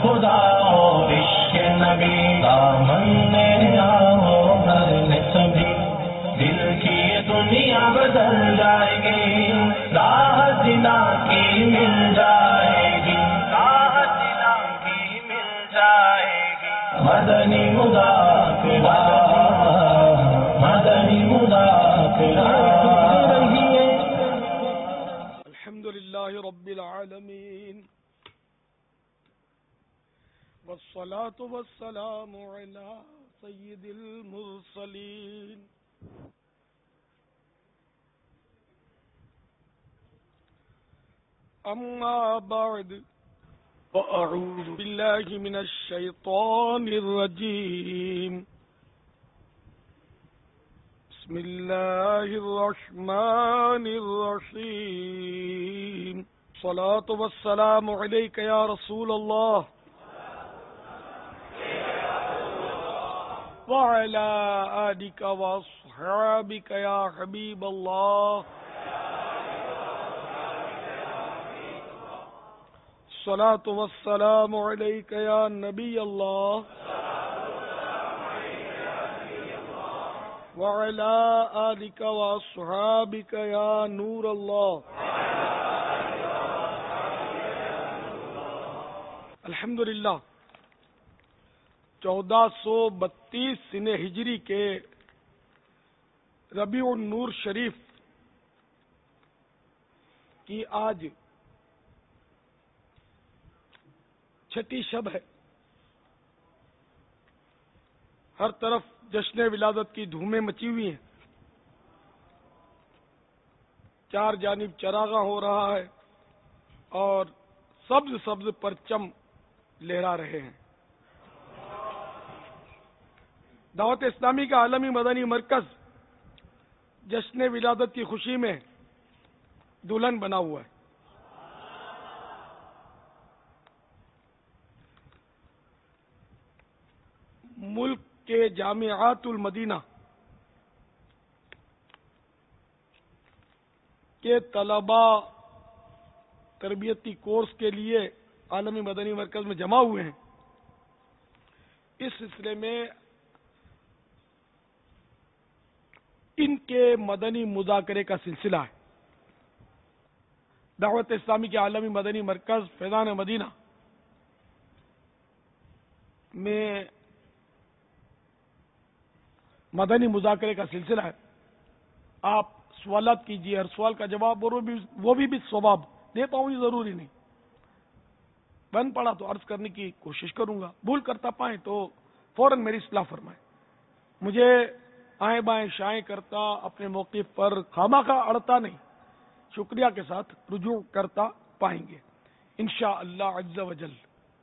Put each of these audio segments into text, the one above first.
خدا اور عشق نبی دامن میں آؤ گھر میں سبھی دل کی یہ دنیا بدل جائے گی راہ جنا کی مل جائے گی راہ جنا کی مل جائے گی مدنی مذاکرہ مدنی مذاکرہ رہیے الحمدللہ رب العالمین والصلاة والسلام على سید المرسلین اما بعد فاعوذ باللہ من الشیطان الرجیم بسم اللہ الرحمن الرحیم الصلاة والسلام علیک یا رسول اللہ وعلى آلك وأصحابك يا حبيب الله الصلاة والسلام عليك يا نبي الله وعلى آلك وأصحابك يا نور الله الحمدللہ 1432 سن ہجری کے ربیع النور شریف کی آج چھٹی شب ہے. ہر طرف جشن ولادت کی دھومیں مچی ہوئی ہیں. چار جانب چراغاں ہو رہا ہے اور سبز سبز پرچم لہرا رہے ہیں. دعوت اسلامی کا عالمی مدنی مرکز جشن ولادت کی خوشی میں دلہن بنا ہوا ہے. ملک کے جامعات المدینہ کے طلباء تربیتی کورس کے لیے عالمی مدنی مرکز میں جمع ہوئے ہیں. اس سلسلے میں ان کے مدنی مذاکرے کا سلسلہ ہے. دعوت اسلامی کے عالمی مدنی مرکز فیضان مدینہ میں مدنی مذاکرے کا سلسلہ ہے. آپ سوالات کیجیے، ہر سوال کا جواب اور وہ بھی ثواب دے پاؤں یہ ضروری نہیں. بن پڑا تو عرض کرنے کی کوشش کروں گا، بھول کرتا پائیں تو فوراً میری اصلاح فرمائیں. مجھے آئیں بائیں شائیں کرتا اپنے موقف پر خامخواہ اڑتا نہیں، شکریہ کے ساتھ رجوع کرتا پائیں گے انشاءاللہ عز و جل.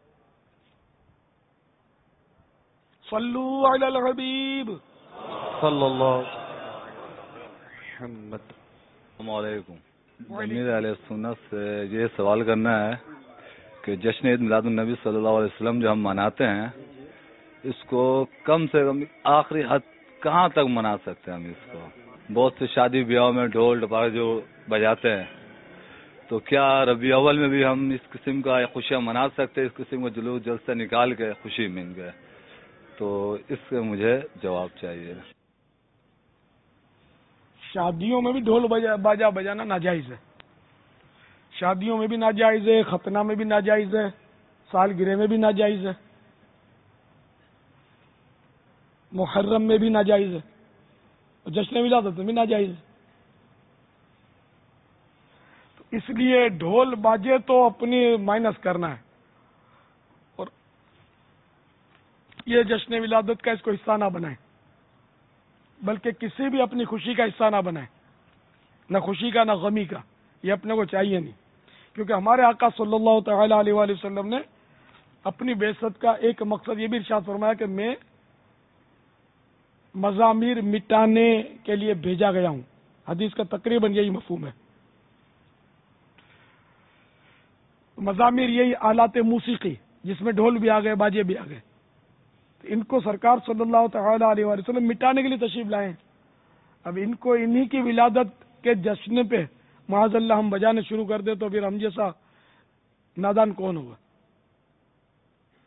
صلو علی الحبیب صلی اللہ محمد. السلام علیکم. امیر علیہ سنت سے یہ سوال کرنا ہے کہ جشن عید میلاد النبی صلی اللہ علیہ وسلم جو ہم مناتے ہیں اس کو کم سے کم آخری حد کہاں تک منا سکتے ہیں ہم اس کو؟ بہت سے شادی بیاہوں میں ڈھول ڈپار جو بجاتے ہیں، تو کیا ربیع اول میں بھی ہم اس قسم کا خوشیاں منا سکتے ہیں، اس قسم کا جلوس جلسہ نکال کے خوشی من گئے؟ تو اس سے مجھے جواب چاہیے. شادیوں میں بھی ڈھول باجا بجانا ناجائز ہے. شادیوں میں بھی ناجائز ہے، ختنہ میں بھی ناجائز ہے، سالگرہ میں بھی ناجائز ہے، محرم میں بھی ناجائز ہے، اور جشن ولادت میں بھی ناجائز ہے. تو اس لیے ڈھول باجے تو اپنی مائنس کرنا ہے، اور یہ جشن ولادت کا اس کو حصہ نہ بنائیں، بلکہ کسی بھی اپنی خوشی کا حصہ نہ بنائیں، نہ خوشی کا نہ غمی کا. یہ اپنے کو چاہیے نہیں، کیونکہ ہمارے آقا صلی اللہ تعالی علیہ وآلہ وسلم نے اپنی بعثت کا ایک مقصد یہ بھی ارشاد فرمایا کہ میں مزامیر مٹانے کے لیے بھیجا گیا ہوں. حدیث کا تقریباً یہی مفہوم ہے. مزامیر یہی آلات موسیقی جس میں ڈھول بھی آ گئے، باجے بھی آ گئے. ان کو سرکار صلی اللہ تعالی علیہ وآلہ وسلم مٹانے کے لیے تشریف لائے ہیں. اب ان کو انہی کی ولادت کے جشن پہ معاذ اللہ ہم بجانے شروع کر دیں تو پھر ہم جیسا نادان کون ہوگا؟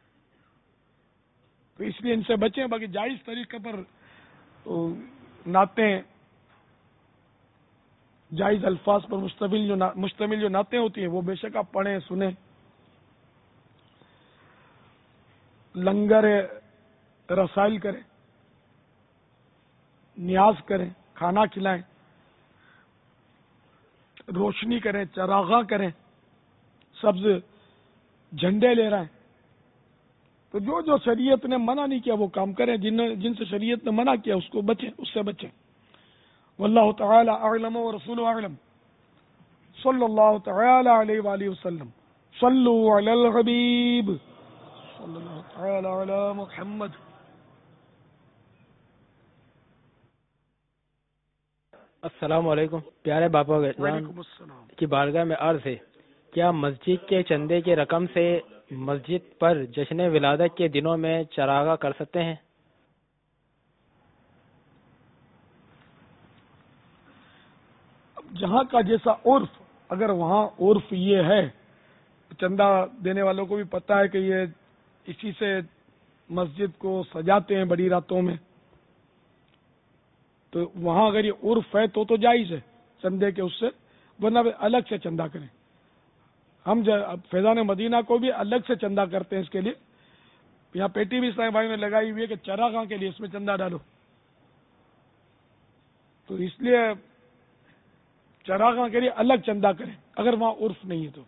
تو اس لیے ان سے بچیں. باقی جائز طریقے پر نعتیں، جائز الفاظ پر مشتمل جو نعتیں ہوتی ہیں وہ بے شک آپ پڑھیں، سنیں. لنگر رسائل کریں، نیاز کریں، کھانا کھلائیں، روشنی کریں، چراغاں کریں، سبز جھنڈے لے رہے ہیں. تو جو شریعت نے منع نہیں کیا وہ کام کریں، جن سے شریعت نے منع کیا اس کو بچیں، اس سے بچیں. واللہ تعالی اعلم ورسولہ اعلم. صلی اللہ تعالی علیہ وآلہ وسلم. صلوا علی الحبیب صلی اللہ تعالی علی محمد. السلام علیکم. پیارے باپا وعلیکم السلام. کی بارگاہ میں عرض ہے، کیا مسجد کے چندے کی رقم سے مسجد پر جشن ولادت کے دنوں میں چراغاں کر سکتے ہیں؟ جہاں کا جیسا عرف، اگر وہاں عرف یہ ہے، چندہ دینے والوں کو بھی پتہ ہے کہ یہ اسی سے مسجد کو سجاتے ہیں بڑی راتوں میں، تو وہاں اگر یہ عرف ہے تو جائز ہے چندے کے اس سے، ورنہ الگ سے چندہ کریں. ہم فیضان مدینہ کو بھی الگ سے چندہ کرتے ہیں اس کے لیے. یہاں پیٹی بھی اسلام بھائی نے لگائی ہوئی ہے کہ چراغاں کے لیے اس میں چندہ ڈالو، تو اس لیے چراغاں کے لیے الگ چندہ کریں اگر وہاں عرف نہیں ہے تو.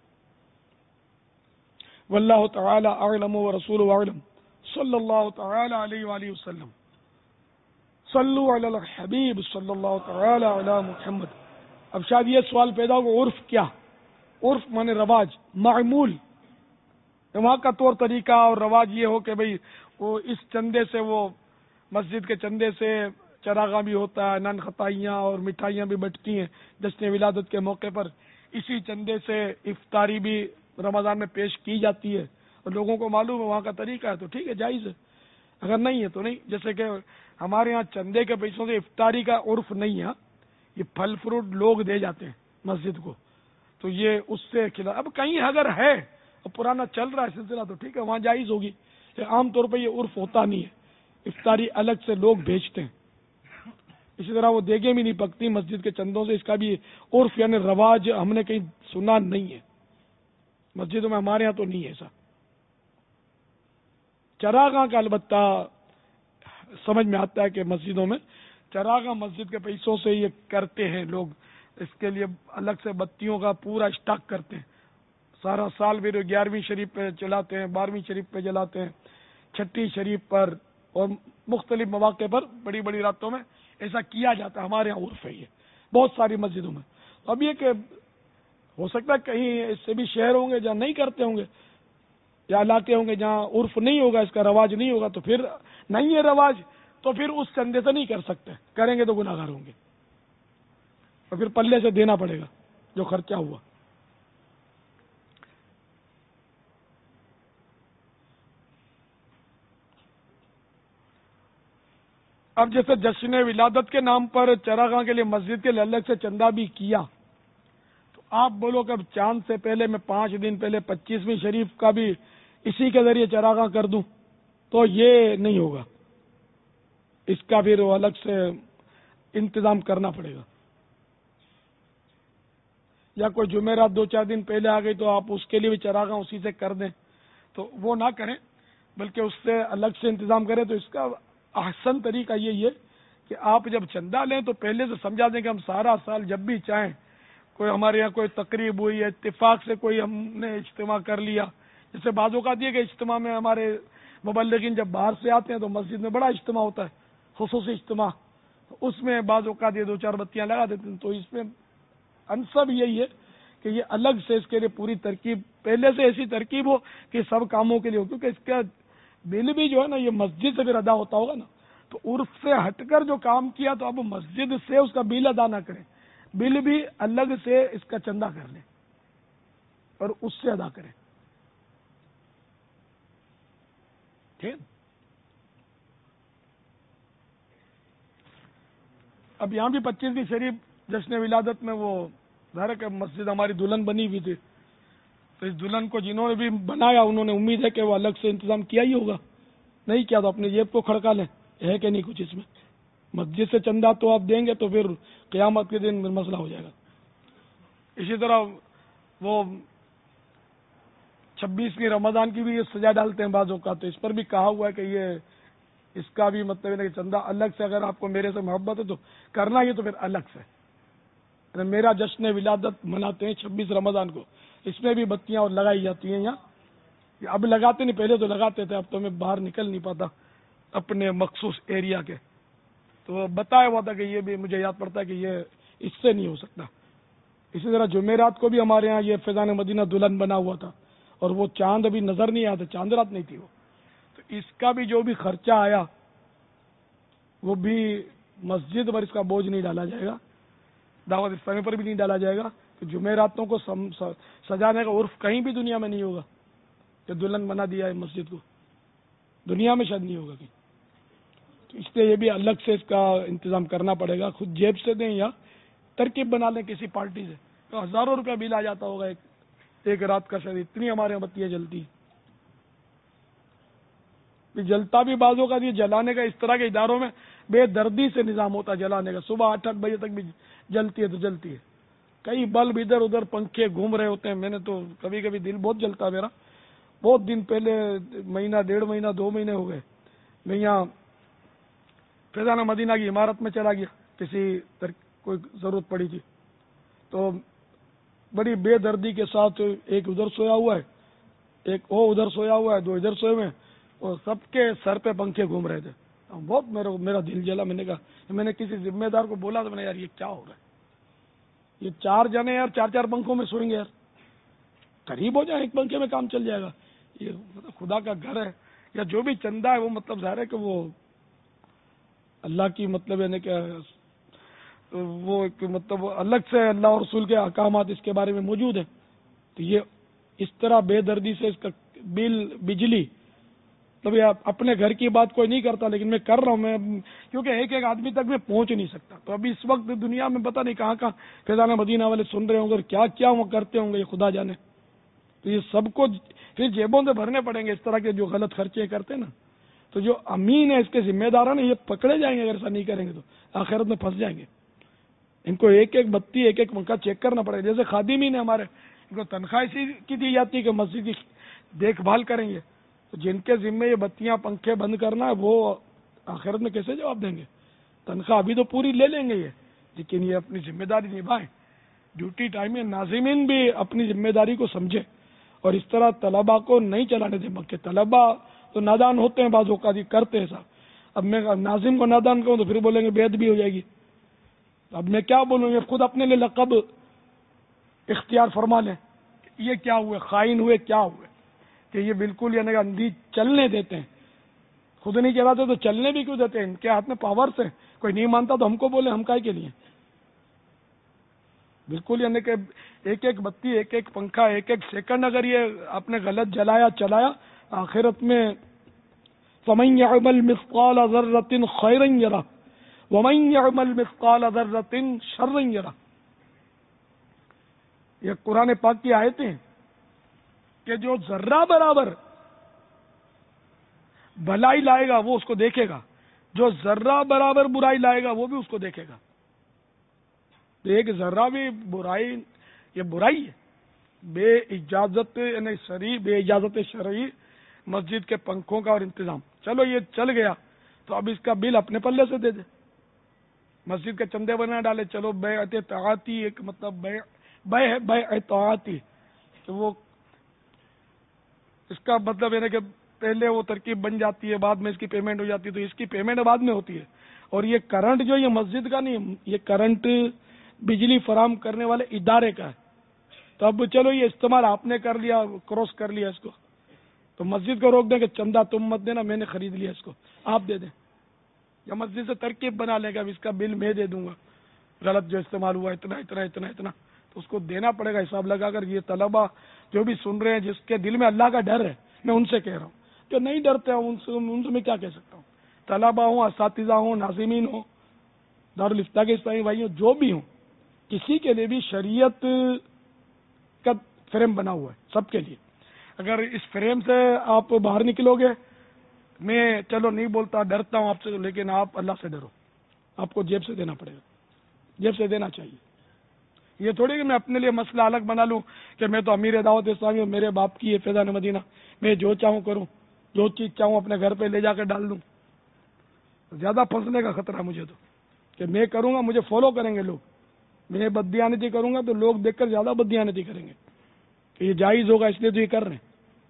واللہ تعالی اعلم ورسولہ اعلم. صلی اللہ تعالی علیہ وآلہ وسلم. صلو علی الحبیب صلی اللہ تعالی علی محمد. اب شاید یہ سوال پیدا ہو، عرف کیا؟ عرف مانے رواج، معمول، وہاں کا طور طریقہ اور رواج یہ ہو کہ بھئی وہ اس چندے سے، وہ مسجد کے چندے سے چراغاں بھی ہوتا ہے، نان خطائیاں اور مٹھائیاں بھی بٹتی ہیں جشن ولادت کے موقع پر، اسی چندے سے افطاری بھی رمضان میں پیش کی جاتی ہے، اور لوگوں کو معلوم ہے وہاں کا طریقہ ہے تو ٹھیک ہے، جائز ہے. اگر نہیں ہے تو نہیں. جیسے کہ ہمارے ہاں چندے کے پیسوں سے افطاری کا عرف نہیں ہے، یہ پھل فروٹ لوگ دے جاتے ہیں مسجد کو، تو یہ اس سے کھلا. اب کہیں اگر ہے اور پرانا چل رہا ہے سلسلہ تو ٹھیک ہے، وہاں جائز ہوگی. عام طور پہ یہ عرف ہوتا نہیں ہے، افطاری الگ سے لوگ بھیجتے ہیں. اسی طرح وہ دیگیں بھی نہیں پکتی مسجد کے چندوں سے، اس کا بھی عرف یعنی رواج ہم نے کہیں سنا نہیں ہے، مسجدوں میں ہمارے ہاں تو نہیں ہے ایسا. چراغاں کا البتہ سمجھ میں آتا ہے کہ مسجدوں میں چراغاں مسجد کے پیسوں سے یہ کرتے ہیں لوگ، اس کے لیے الگ سے بتیوں کا پورا اسٹاک کرتے ہیں. سارا سال بھی 11ویں شریف پہ چلاتے ہیں، 12ویں شریف پہ جلاتے ہیں، 6ٹھی شریف پر اور مختلف مواقع پر بڑی بڑی راتوں میں ایسا کیا جاتا ہے. ہمارے یہاں عرف ہے یہ بہت ساری مسجدوں میں. اب یہ کہ ہو سکتا ہے کہیں اس سے بھی شہر ہوں گے جہاں نہیں کرتے ہوں گے، یا علاقے ہوں گے جہاں عرف نہیں ہوگا، اس کا رواج نہیں ہوگا، تو پھر نہیں ہے رواج تو پھر اس چندے سے نہیں کر سکتے، کریں گے تو گناہ گار ہوں گے، اور پھر پلے سے دینا پڑے گا جو خرچہ ہوا. اب جیسے جشن ولادت کے نام پر چراغاں کے لیے مسجد کے لیے الگ سے چندہ بھی کیا، تو آپ بولو کہ اب چاند سے پہلے میں 5 دن پہلے 25ویں شریف کا بھی اسی کے ذریعے چراغاں کر دوں تو یہ نہیں ہوگا، اس کا پھر الگ سے انتظام کرنا پڑے گا. یا کوئی جمعرات 2-4 دن پہلے آ گئی تو آپ اس کے لیے بھی چراغاں اسی سے کر دیں، تو وہ نہ کریں بلکہ اس سے الگ سے انتظام کریں. تو اس کا احسن طریقہ یہی ہے کہ آپ جب چندہ لیں تو پہلے سے سمجھا دیں کہ ہم سارا سال جب بھی چاہیں، کوئی ہمارے یہاں کوئی تقریب ہوئی ہے، اتفاق سے کوئی ہم نے اجتماع کر لیا، جیسے بعض اوقات یہ کہ اجتماع میں ہمارے مبلغین جب باہر سے آتے ہیں تو مسجد میں بڑا اجتماع ہوتا ہے، خصوصی اجتماع، اس میں بعض اوقات یہ 2-4 بتیاں لگا دیتے ہیں. تو اس میں انصب یہی ہے کہ یہ الگ سے اس کے لیے پوری ترکیب پہلے سے ایسی ترکیب ہو کہ سب کاموں کے لیے ہو، کیونکہ اس کا بل بھی جو ہے نا یہ مسجد سے پھر ادا ہوتا ہوگا نا، تو عرف سے ہٹ کر جو کام کیا تو اب مسجد سے اس کا بل ادا نہ کریں، بل بھی الگ سے اس کا چندہ کر لیں اور اس سے ادا کریں. ٹھیک. اب یہاں بھی 25ویں شریف جشن ولادت میں وہ ظاہر ہے کہ مسجد ہماری دلہن بنی ہوئی تھی، تو اس دلہن کو جنہوں نے بھی بنایا انہوں نے امید ہے کہ وہ الگ سے انتظام کیا ہی ہوگا. نہیں کیا تو اپنے جیب کو کھڑکا لیں، ہے کہ نہیں کچھ اس میں. مسجد سے چندہ تو آپ دیں گے تو پھر قیامت کے دن مسئلہ ہو جائے گا. اسی طرح وہ 26ویں رمضان کی بھی یہ سزا ڈالتے ہیں بعض اوقات، تو اس پر بھی کہا ہوا ہے کہ یہ اس کا بھی مطلب ہے کہ چندہ الگ سے، اگر آپ کو میرے سے محبت ہے تو کرنا یہ تو پھر الگ سے. میرا جشن ولادت مناتے ہیں 26 رمضان کو، اس میں بھی بتیاں اور لگائی جاتی ہیں یہاں. اب لگاتے نہیں، پہلے تو لگاتے تھے، اب تو میں باہر نکل نہیں پاتا اپنے مخصوص ایریا کے. تو بتایا ہوا تھا کہ یہ بھی مجھے یاد پڑتا ہے کہ یہ اس سے نہیں ہو سکتا. اسی طرح جمعرات کو بھی ہمارے ہاں یہ فیضان مدینہ دلہن بنا ہوا تھا، اور وہ چاند ابھی نظر نہیں آیا تھا، چاند رات نہیں تھی وہ. تو اس کا بھی جو بھی خرچہ آیا وہ بھی مسجد پر اس کا بوجھ نہیں ڈالا جائے گا، دعوت اسلامی پر بھی نہیں ڈالا جائے گا. کہ جمعراتوں کو سجانے کا عرف کہیں بھی دنیا میں نہیں ہوگا کہ دلہن بنا دیا ہے مسجد کو، دنیا میں شاید نہیں ہوگا کہیں. تو اس لیے یہ بھی الگ سے اس کا انتظام کرنا پڑے گا، خود جیب سے دیں یا ترکیب بنا لیں کسی پارٹی سے. تو ہزاروں روپیہ بل آ جاتا ہوگا ایک رات کا، شاید اتنی ہمارے یہاں بتیاں جلتی. جلتا بھی بازوں کا جلانے کا اس طرح کے اداروں میں بے دردی سے نظام ہوتا ہے جلانے کا. صبح 8 بجے تک بھی جلتی ہے تو جلتی ہے. کئی بلب ادھر ادھر پنکھے گھوم رہے ہوتے ہیں. میں نے تو کبھی کبھی دل بہت جلتا میرا. بہت دن پہلے، مہینہ 1.5 مہینہ 2 مہینے ہو گئے، میں یہاں فیضان مدینہ کی عمارت میں چلا گیا، کوئی ضرورت پڑی تھی. تو بڑی بے دردی کے ساتھ ایک ادھر سویا ہوا ہے، ایک وہ ادھر سویا ہوا ہے، 2 ادھر سوئے ہوئے ہیں، اور سب کے سر پہ پنکھے گھوم رہے تھے. بہت میرا دل جلا. میں نے کہا، میں نے کسی ذمہ دار کو بولا تو میں نے، یار یہ کیا ہو رہا ہے؟ یہ 4 جنے یار 4 پنکھوں میں سوئیں گے یار، قریب ہو جائیں، ایک پنکھے میں کام چل جائے گا. یہ مطلب خدا کا گھر ہے، یا جو بھی چندہ ہے وہ مطلب ظاہر ہے کہ وہ اللہ کی مطلب ہے کہ وہ مطلب الگ سے اللہ اور رسول کے احکامات اس کے بارے میں موجود ہیں. تو یہ اس طرح بے دردی سے اس کا بل بجلی، تب اپنے گھر کی بات کوئی نہیں کرتا، لیکن میں کر رہا ہوں میں، کیونکہ ایک آدمی تک میں پہنچ نہیں سکتا. تو ابھی اس وقت دنیا میں پتہ نہیں کہاں فیضان مدینہ والے سن رہے ہوں گے اور کیا کیا وہ کرتے ہوں گے، یہ خدا جانے. تو یہ سب کو پھر جیبوں سے بھرنے پڑیں گے اس طرح کے جو غلط خرچے کرتے ہیں نا. تو جو امین ہے، اس کے ذمہ دار ہیں، یہ پکڑے جائیں گے اگر ایسا نہیں کریں گے تو آخرت میں پھنس جائیں گے. ان کو ایک بتی ایک پنکھا چیک کرنا پڑے گا. جیسے خادمین ہیں ہمارے، ان کو تنخواہ اسی کی دی جاتی ہے کہ مسجد کی دیکھ بھال کریں گے. تو جن کے ذمے یہ بتیاں پنکھے بند کرنا ہے، وہ آخرت میں کیسے جواب دیں گے؟ تنخواہ ابھی تو پوری لے لیں گے یہ، لیکن یہ اپنی ذمہ داری نبھائیں. ڈیوٹی ٹائم میں ناظمین بھی اپنی ذمہ داری کو سمجھے اور اس طرح طلباء کو نہیں چلانے دیں. مکہ طلباء تو نادان ہوتے ہیں، بعض اوقات کرتے ہیں صاحب. اب میں ناظم کو نادان کہوں تو پھر بولیں گے بے ادبی ہو جائے گی. اب میں کیا بولوں؟ یہ خود اپنے لیے لقب اختیار فرما لیں. یہ کیا ہوئے؟ خائن ہوئے. کیا ہوئے کہ یہ بالکل یعنی اندھی چلنے دیتے ہیں. خود نہیں چلاتے تو چلنے بھی کیوں دیتے ہیں؟ ان کے ہاتھ میں پاور سے. کوئی نہیں مانتا تو ہم کو بولے، ہم کائے کے لیے؟ بالکل یعنی کہ ایک بتی ایک پنکھا ایک سیکنڈ اگر یہ آپ نے غلط جلایا چلایا، آخرت میں فَمَن يَعْمَلْ مِثْقَالَ ذَرَّةٍ خَيْرًا يَرَهُ وَمَن يَعْمَلْ مِثْقَالَ ذَرَّةٍ شَرًّا يَرَهُ. یہ قرآن پاک کی آیتیں ہیں کہ جو ذرہ برابر بھلائی لائے گا وہ اس کو دیکھے گا، جو ذرہ برابر برائی لائے گا وہ بھی اس کو دیکھے گا. ایک ذرہ بھی برائی، یہ برائی ہے. بے اجازت یعنی شرعی، بے اجازت شرعی مسجد کے پنکھوں کا اور انتظام. چلو یہ چل گیا تو اب اس کا بل اپنے پلے سے دے دے. مسجد کے چندے بنا ڈالے. چلو بیعت طاعتی، ایک مطلب بیعت طاعتی، تو وہ اس کا مطلب ہے کہ پہلے وہ ترکیب بن جاتی ہے، بعد میں اس کی پیمنٹ ہو جاتی ہے. تو اس کی پیمنٹ بعد میں ہوتی ہے. اور یہ کرنٹ جو یہ مسجد کا نہیں، یہ کرنٹ بجلی فراہم کرنے والے ادارے کا ہے. تو اب چلو یہ استعمال آپ نے کر لیا، کراس کر لیا اس کو، تو مسجد کو روک دیں کہ چندہ تم مت دینا، میں نے خرید لیا اس کو، آپ دے دیں. یا مسجد سے ترکیب بنا لے گا، اب اس کا بل میں دے دوں گا، غلط جو استعمال ہوا اتنا اتنا اتنا اتنا، تو اس کو دینا پڑے گا حساب لگا کر. یہ طلبہ جو بھی سن رہے ہیں جس کے دل میں اللہ کا ڈر ہے، میں ان سے کہہ رہا ہوں. جو نہیں ڈرتے ہیں ان سے میں کیا کہہ سکتا ہوں؟ طلبہ ہوں، اساتذہ ہوں، ناظمین ہوں، دارالفتہ کے اسلامی بھائی ہوں، جو بھی ہوں، کسی کے لیے بھی شریعت کا فریم بنا ہوا ہے سب کے لیے. اگر اس فریم سے آپ باہر نکلو گے میں چلو نہیں بولتا، ڈرتا ہوں آپ سے، لیکن آپ اللہ سے ڈرو. آپ کو جیب سے دینا پڑے گا، جیب سے دینا چاہیے. یہ تھوڑی کہ میں اپنے لیے مسئلہ الگ بنا لوں کہ میں تو امیر دعوت اسلامی ہوں، میرے باپ کی ہے فیضان مدینہ، میں جو چاہوں کروں، جو چیز چاہوں اپنے گھر پہ لے جا کے ڈال دوں. زیادہ پھنسنے کا خطرہ ہے مجھے تو، کہ میں کروں گا مجھے فالو کریں گے لوگ، میں بددیانتی کروں گا تو لوگ دیکھ کر زیادہ بددیانتی کریں گے کہ یہ جائز ہوگا اس لیے تو یہ کر رہے ہیں.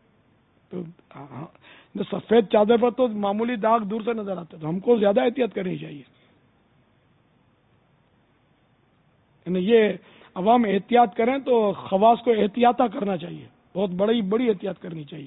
تو سفید چادر پر تو معمولی داغ دور سے نظر آتے، تو ہم کو زیادہ احتیاط کرنی چاہیے. یعنی یہ عوام احتیاط کریں تو خواص کو احتیاطہ کرنا چاہیے، بہت بڑی احتیاط کرنی چاہیے.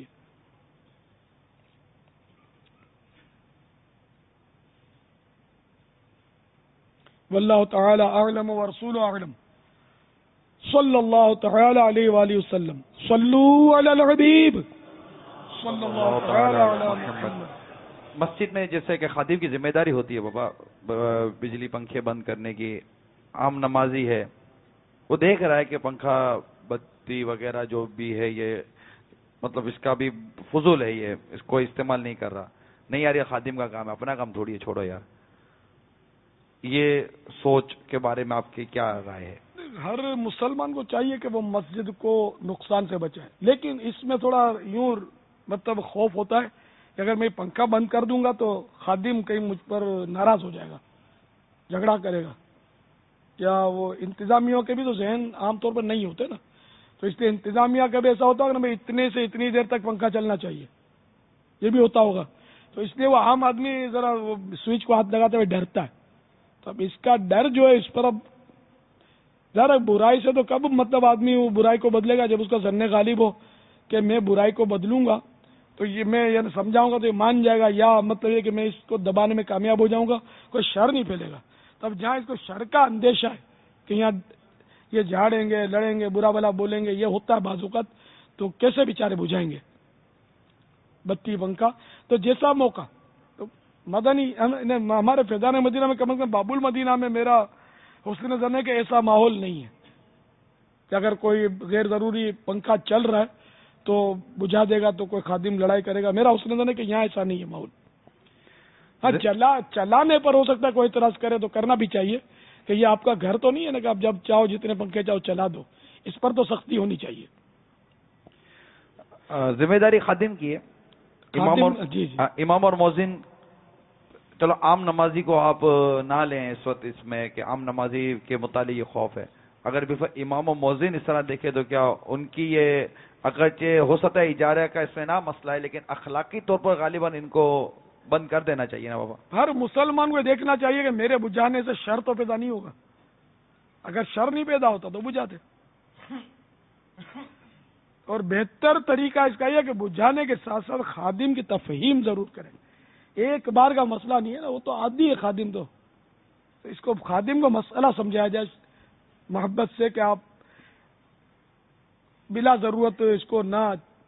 واللہ تعالی اعلم ورسولہ اعلم. صلی اللہ تعالی علیہ وآلہ وسلم. صلو علی الحبیب صلی اللہ تعالی علی محمد. مسجد میں جیسے کہ خادم کی ذمہ داری ہوتی ہے بابا، بجلی پنکھے بند کرنے کی. عام نمازی ہے، وہ دیکھ رہا ہے کہ پنکھا بتی وغیرہ جو بھی ہے یہ مطلب اس کا بھی فضول ہے، یہ اس کو استعمال نہیں کر رہا. نہیں یار یہ خادم کا کام ہے، اپنا کام تھوڑی ہے، چھوڑو یار. یہ سوچ کے بارے میں آپ کی کیا رائے ہے؟ ہر مسلمان کو چاہیے کہ وہ مسجد کو نقصان سے بچائے، لیکن اس میں تھوڑا یوں مطلب خوف ہوتا ہے کہ اگر میں پنکھا بند کر دوں گا تو خادم کہیں مجھ پر ناراض ہو جائے گا، جھگڑا کرے گا. کیا وہ انتظامیہ کے بھی تو ذہن عام طور پر نہیں ہوتے نا، تو اس لیے انتظامیہ کا بھی ایسا ہوتا ہوگا نا بھائی اتنے سے اتنی دیر تک پنکھا چلنا چاہیے، یہ بھی ہوتا ہوگا. تو اس لیے وہ عام آدمی ذرا وہ سوئچ کو ہاتھ لگاتے ہوئے ڈرتا ہے. تو اب اس کا ڈر جو ہے اس پر اب ذرا برائی سے تو کب مطلب آدمی وہ برائی کو بدلے گا، جب اس کا ظن غالب ہو کہ میں برائی کو بدلوں گا تو یہ میں یعنی سمجھاؤں گا تو یہ مان جائے گا، یا مطلب یہ کہ میں اس کو دبانے میں کامیاب ہو جاؤں گا، کوئی شر نہیں پھیلے گا. تب جہاں اس کو شر کا اندیشہ ہے کہ یہاں یہ جھاڑیں گے، لڑیں گے، برا بلا بولیں گے، یہ ہوتا ہے بعض اوقات، تو کیسے بیچارے بجھائیں گے بتی پنکھا. تو جیسا موقع تو مدنی ہمارے فیضان مدینہ میں کم از کم باب المدینہ میں میرا حسن زن ہے کہ ایسا ماحول نہیں ہے کہ اگر کوئی غیر ضروری پنکھا چل رہا ہے تو بجھا دے گا تو کوئی خادم لڑائی کرے گا. میرا حسن زن ہے کہ یہاں ایسا نہیں ہے ماحول. ہاں چلانے پر ہو سکتا ہے کوئی اعتراض کرے تو کرنا بھی چاہیے کہ یہ آپ کا گھر تو نہیں ہے نا کہ آپ جب چاہو جتنے پنکھے چاہو چلا دو، اس پر تو سختی ہونی چاہیے. ذمہ داری خادم کی ہے. امام اور مؤذن، چلو عام نمازی کو آپ نہ لیں اس وقت اس میں کہ عام نمازی کے متعلق یہ خوف ہے. اگر بھی امام و مؤذن اس طرح دیکھے تو کیا ان کی یہ اگرچہ ہو سکتا ہے اجارہ کا اس میں نہ مسئلہ ہے، لیکن اخلاقی طور پر غالباً ان کو بند کر دینا چاہیے نا بابا. ہر مسلمان کو دیکھنا چاہیے کہ میرے بجھانے سے شر تو پیدا نہیں ہوگا. اگر شر نہیں پیدا ہوتا تو بجھاتے. اور بہتر طریقہ اس کا یہ کہ بجھانے کے ساتھ ساتھ خادم کی تفہیم ضرور کریں. ایک بار کا مسئلہ نہیں ہے نا، وہ تو عادی ہے خادم. تو اس کو خادم کو مسئلہ سمجھایا جائے محبت سے کہ آپ بلا ضرورت اس کو نہ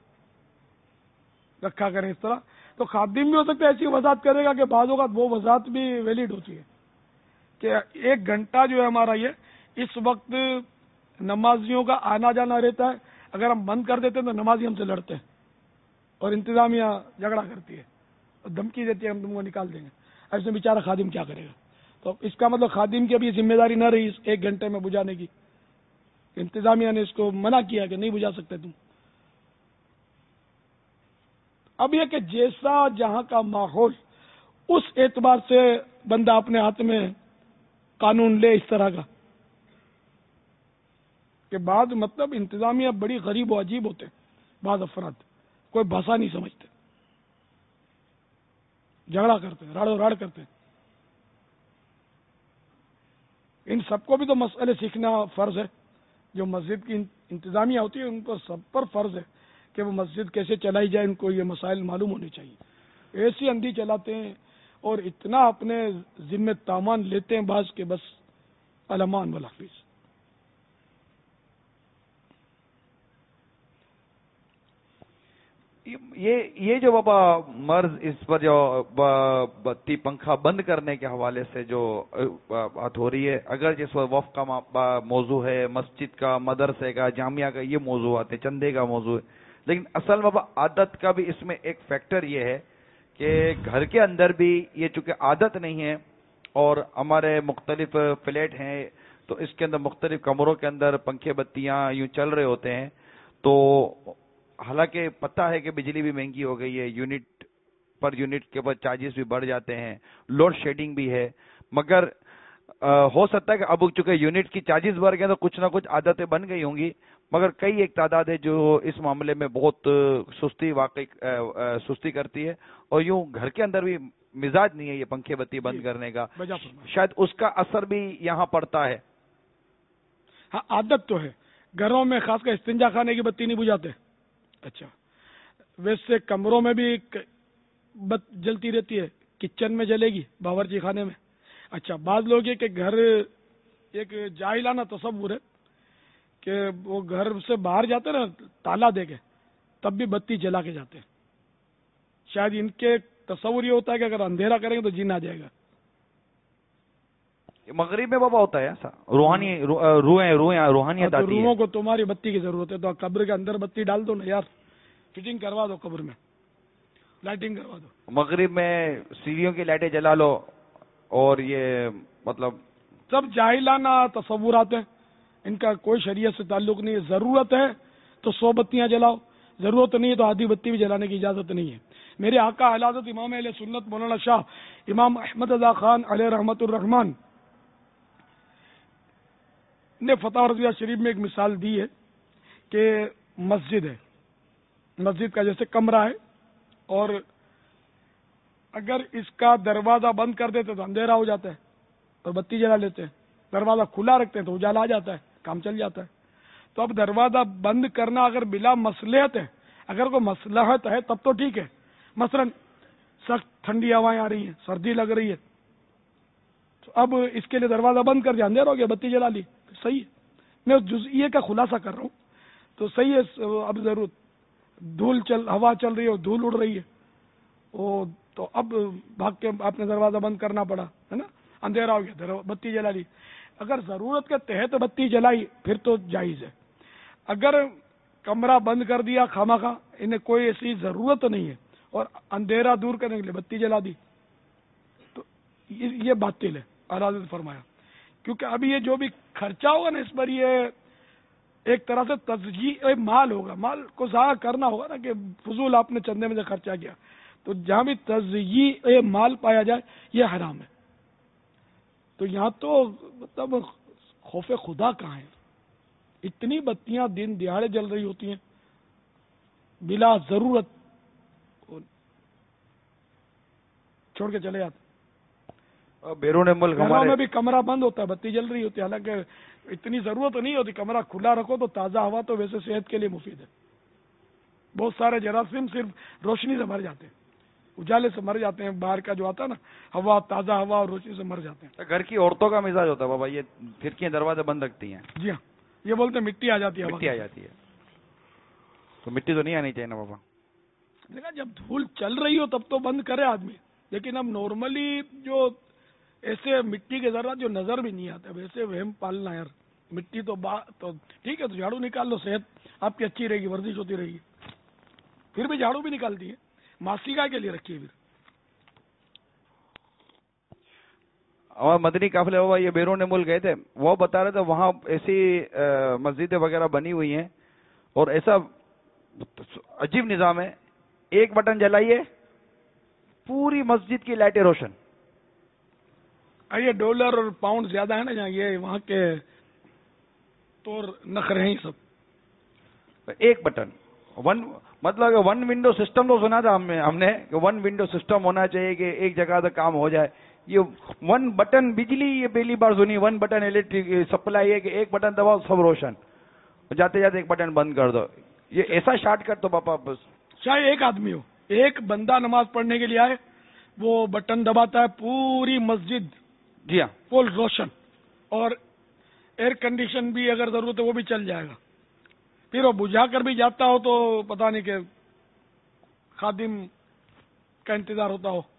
رکھا کریں اس طرح. تو خادم بھی ہو سکتا ہے ایسی وضاحت کرے گا کہ بعض اوقات وہ وضاحت بھی ویلڈ ہوتی ہے کہ 1 گھنٹہ جو ہے ہمارا یہ اس وقت نمازیوں کا آنا جانا رہتا ہے، اگر ہم بند کر دیتے ہیں تو نمازی ہم سے لڑتے ہیں اور انتظامیہ جھگڑا کرتی ہے اور دھمکی دیتی ہے ہم تم کو نکال دیں گے. ایسے بیچارہ خادم کیا کرے گا؟ تو اس کا مطلب خادم کی اب یہ ذمہ داری نہ رہی اس 1 گھنٹے میں بجھانے کی. انتظامیہ نے اس کو منع کیا کہ نہیں بجھا سکتے تم. اب یہ کہ جیسا جہاں کا ماحول اس اعتبار سے بندہ اپنے ہاتھ میں قانون لے اس طرح کا کہ بعض مطلب انتظامیہ بڑی غریب و عجیب ہوتے ہیں. بعض افراد کوئی بھاشا نہیں سمجھتے، جھگڑا کرتے ہیں، راڑ و راڑ کرتے ہیں. ان سب کو بھی تو مسئلے سیکھنا فرض ہے. جو مسجد کی انتظامیہ ہوتی ہے ان کو سب پر فرض ہے کہ وہ مسجد کیسے چلائی جائے، ان کو یہ مسائل معلوم ہونے چاہیے. ایسی اندھی چلاتے ہیں اور اتنا اپنے ذمہ تامان لیتے ہیں بعض کے بس علمان والحفیظ. یہ جو بابا مرض اس پر جو بتی پنکھا بند کرنے کے حوالے سے جو بات ہو رہی ہے، اگر جس وقت کا موضوع ہے، مسجد کا، مدرسے کا، جامعہ کا یہ موضوع آتے، چندے کا موضوع ہے، لیکن اصل بابا عادت کا بھی اس میں ایک فیکٹر یہ ہے کہ گھر کے اندر بھی یہ چونکہ عادت نہیں ہے اور ہمارے مختلف فلیٹ ہیں تو اس کے اندر مختلف کمروں کے اندر پنکھے بتیاں یوں چل رہے ہوتے ہیں، تو حالانکہ پتہ ہے کہ بجلی بھی مہنگی ہو گئی ہے، یونٹ پر یونٹ کے اوپر چارجز بھی بڑھ جاتے ہیں، لوڈ شیڈنگ بھی ہے، مگر ہو سکتا ہے کہ اب چونکہ یونٹ کی چارجز بڑھ گئے تو کچھ نہ کچھ عادتیں بن گئی ہوں گی، مگر کئی ایک تعداد ہے جو اس معاملے میں بہت سستی کرتی ہے، اور یوں گھر کے اندر بھی مزاج نہیں ہے یہ پنکھے بتی بند کرنے کا، شاید اس کا اثر بھی یہاں پڑتا ہے۔ ہاں عادت تو ہے، گھروں میں خاص کر استنجا خانے کی بتی نہیں بجھاتے۔ اچھا، ویسے کمروں میں بھی بت جلتی رہتی ہے، کچن میں جلے گی، باورچی خانے میں۔ اچھا، بعض لوگ یہ کہ گھر ایک جاہلانہ تصور ہے کہ وہ گھر سے باہر جاتے نا تالا دے کے تب بھی بتی جلا کے جاتے ہیں، شاید ان کے تصور یہ ہوتا ہے کہ اگر اندھیرا کریں گے تو جن آ جائے گا۔ مغرب میں بابا ہوتا ہے ایسا، روحانیت آتی ہے۔ روحوں کو تمہاری بتی کی ضرورت ہے تو قبر کے اندر بتی ڈال دو نا یار، فٹنگ کروا دو، قبر میں لائٹنگ کروا دو۔ مغرب میں سیڑھیوں کی لائٹیں جلا لو، اور یہ مطلب سب جاہلانہ تصورات ہیں، ان کا کوئی شریعت سے تعلق نہیں ہے۔ ضرورت ہے تو 100 بتیاں جلاؤ، ضرورت نہیں ہے تو آدھی بتی بھی جلانے کی اجازت نہیں ہے۔ میرے آقا اعلی حضرت امام اہل سنت مولانا شاہ امام احمد رضا خان علیہ رحمت الرحمان نے فتح رضویہ شریف میں ایک مثال دی ہے کہ مسجد ہے، مسجد کا جیسے کمرہ ہے، اور اگر اس کا دروازہ بند کر دیتے تو اندھیرا ہو جاتا ہے اور بتی جلا لیتے ہیں، دروازہ کھلا رکھتے ہیں تو اجالا آ جاتا ہے، کام چل جاتا ہے۔ تو اب دروازہ بند کرنا اگر بلا مصلحت ہے، اگر کوئی مصلحت ہے تب تو ٹھیک ہے، مثلا سخت ٹھنڈی ہوائیں آ رہی ہیں، سردی لگ رہی ہے، تو اب اس کے لیے دروازہ بند کر دیا، اندھیرا ہو گیا، بتی جلا لی، صحیح ہے۔ میں جزئیے کا خلاصہ کر رہا ہوں، تو صحیح ہے۔ اب ضرور ہوا چل رہی ہے اور دھول اڑ رہی ہے، تو اب بھاگ کے آپ نے دروازہ بند کرنا پڑا، ہے نا، اندھیرا ہو گیا، بتی جلا لی۔ اگر ضرورت کے تحت بتی جلائی پھر تو جائز ہے۔ اگر کمرہ بند کر دیا خامخواہ، انہیں کوئی ایسی ضرورت نہیں ہے، اور اندھیرا دور کرنے کے لیے بتی جلا دی، تو یہ باطل ہے، اعلیٰ حضرت نے فرمایا۔ کیونکہ اب یہ جو بھی خرچہ ہوگا نا اس پر، یہ ایک طرح سے تضییع مال ہوگا، مال کو ضائع کرنا ہوگا نا، کہ فضول آپ نے چندے میں سے خرچہ کیا، تو جہاں بھی تضییع مال پایا جائے یہ حرام ہے۔ تو یہاں تو مطلب خوف خدا کہاں ہے؟ اتنی بتیاں دن دہاڑے جل رہی ہوتی ہیں بلا ضرورت، چھوڑ کے چلے جاتے۔ بیرون ملک گھروں میں بھی کمرہ بند ہوتا ہے، بتی جل رہی ہوتی ہے، حالانکہ اتنی ضرورت نہیں ہوتی، کمرہ کھلا رکھو تو تازہ ہوا تو ویسے صحت کے لیے مفید ہے۔ بہت سارے جراثیم صرف روشنی سے مر جاتے ہیں، اجالے سے مر جاتے ہیں، باہر کا جو آتا ہے نا ہوا، تازہ ہوا اور روشنی سے مر جاتے ہیں۔ گھر کی عورتوں کا مزاج ہوتا ہے بابا، یہ کھڑکیاں دروازے بند رکھتی ہیں۔ جی ہاں، یہ بولتے ہیں مٹی آ جاتی ہے، مٹی آ جاتی ہے، تو مٹی تو نہیں آنی چاہیے نا بابا۔ دیکھا جب دھول چل رہی ہو تب تو بند کرے آدمی، لیکن اب نارملی جو ایسے مٹی کے ذرات جو نظر بھی نہیں آتے، ویسے وہم پالنا یار، مٹی تو ٹھیک ہے، تو جھاڑو نکال لو، صحت آپ کی اچھی رہے گی، ورزش ہوتی رہے گی۔ پھر بھی جھاڑو بھی نکالتی ہے، ماسیکا کے لیے رکھی ہے۔ پھر اور مدنی قافلے بابا یہ بیرون ملک گئے تھے، وہ بتا رہے تھے وہاں ایسی مسجدیں وغیرہ بنی ہوئی ہیں اور ایسا عجیب نظام ہے، ایک بٹن جلائیے پوری مسجد کی لائٹیں روشن۔ یہ ڈالر اور پاؤنڈ زیادہ ہے نا جہاں، یہ وہاں کے طور نخرے ہیں سب۔ ایک بٹن مطلب ون ونڈو سسٹم تو سنا تھا ہم نے کہ ون ونڈو سسٹم ہونا چاہیے کہ ایک جگہ سے کام ہو جائے۔ یہ ون بٹن بجلی، یہ پہلی بار سنی، ون بٹن الیکٹرک سپلائی ہے کہ ایک بٹن دباؤ سب روشن، جاتے جاتے ایک بٹن بند کر دو۔ یہ ایسا شارٹ کٹ تو پاپا بس چاہے ایک آدمی ہو، ایک بندہ نماز پڑھنے کے لیے آئے، وہ بٹن دباتا ہے، پوری مسجد جی ہاں فل روشن، اور ایئر کنڈیشن بھی اگر ضرورت ہے وہ بھی چل جائے گا۔ پھر وہ بجھا کر بھی جاتا ہو تو پتہ نہیں کہ خادم کا انتظار ہوتا ہو۔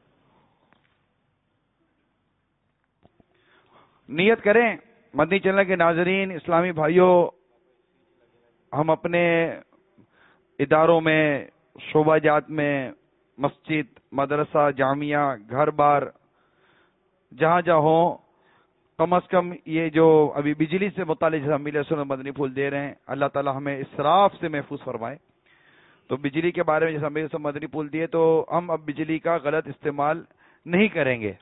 نیت کریں مدنی چینل کے ناظرین، اسلامی بھائیوں، ہم اپنے اداروں میں، شعبہ جات میں مسجد، مدرسہ، جامعہ، گھر بار جہاں جہاں ہوں، کم از کم یہ جو ابھی بجلی سے متعلق ہم ملی سنت مدنی پھول دے رہے ہیں، اللہ تعالی ہمیں اسراف سے محفوظ فرمائے. تو بجلی کے بارے میں جیسے ہم ملی مدنی پھول دیے تو ہم اب بجلی کا غلط استعمال نہیں کریں گے،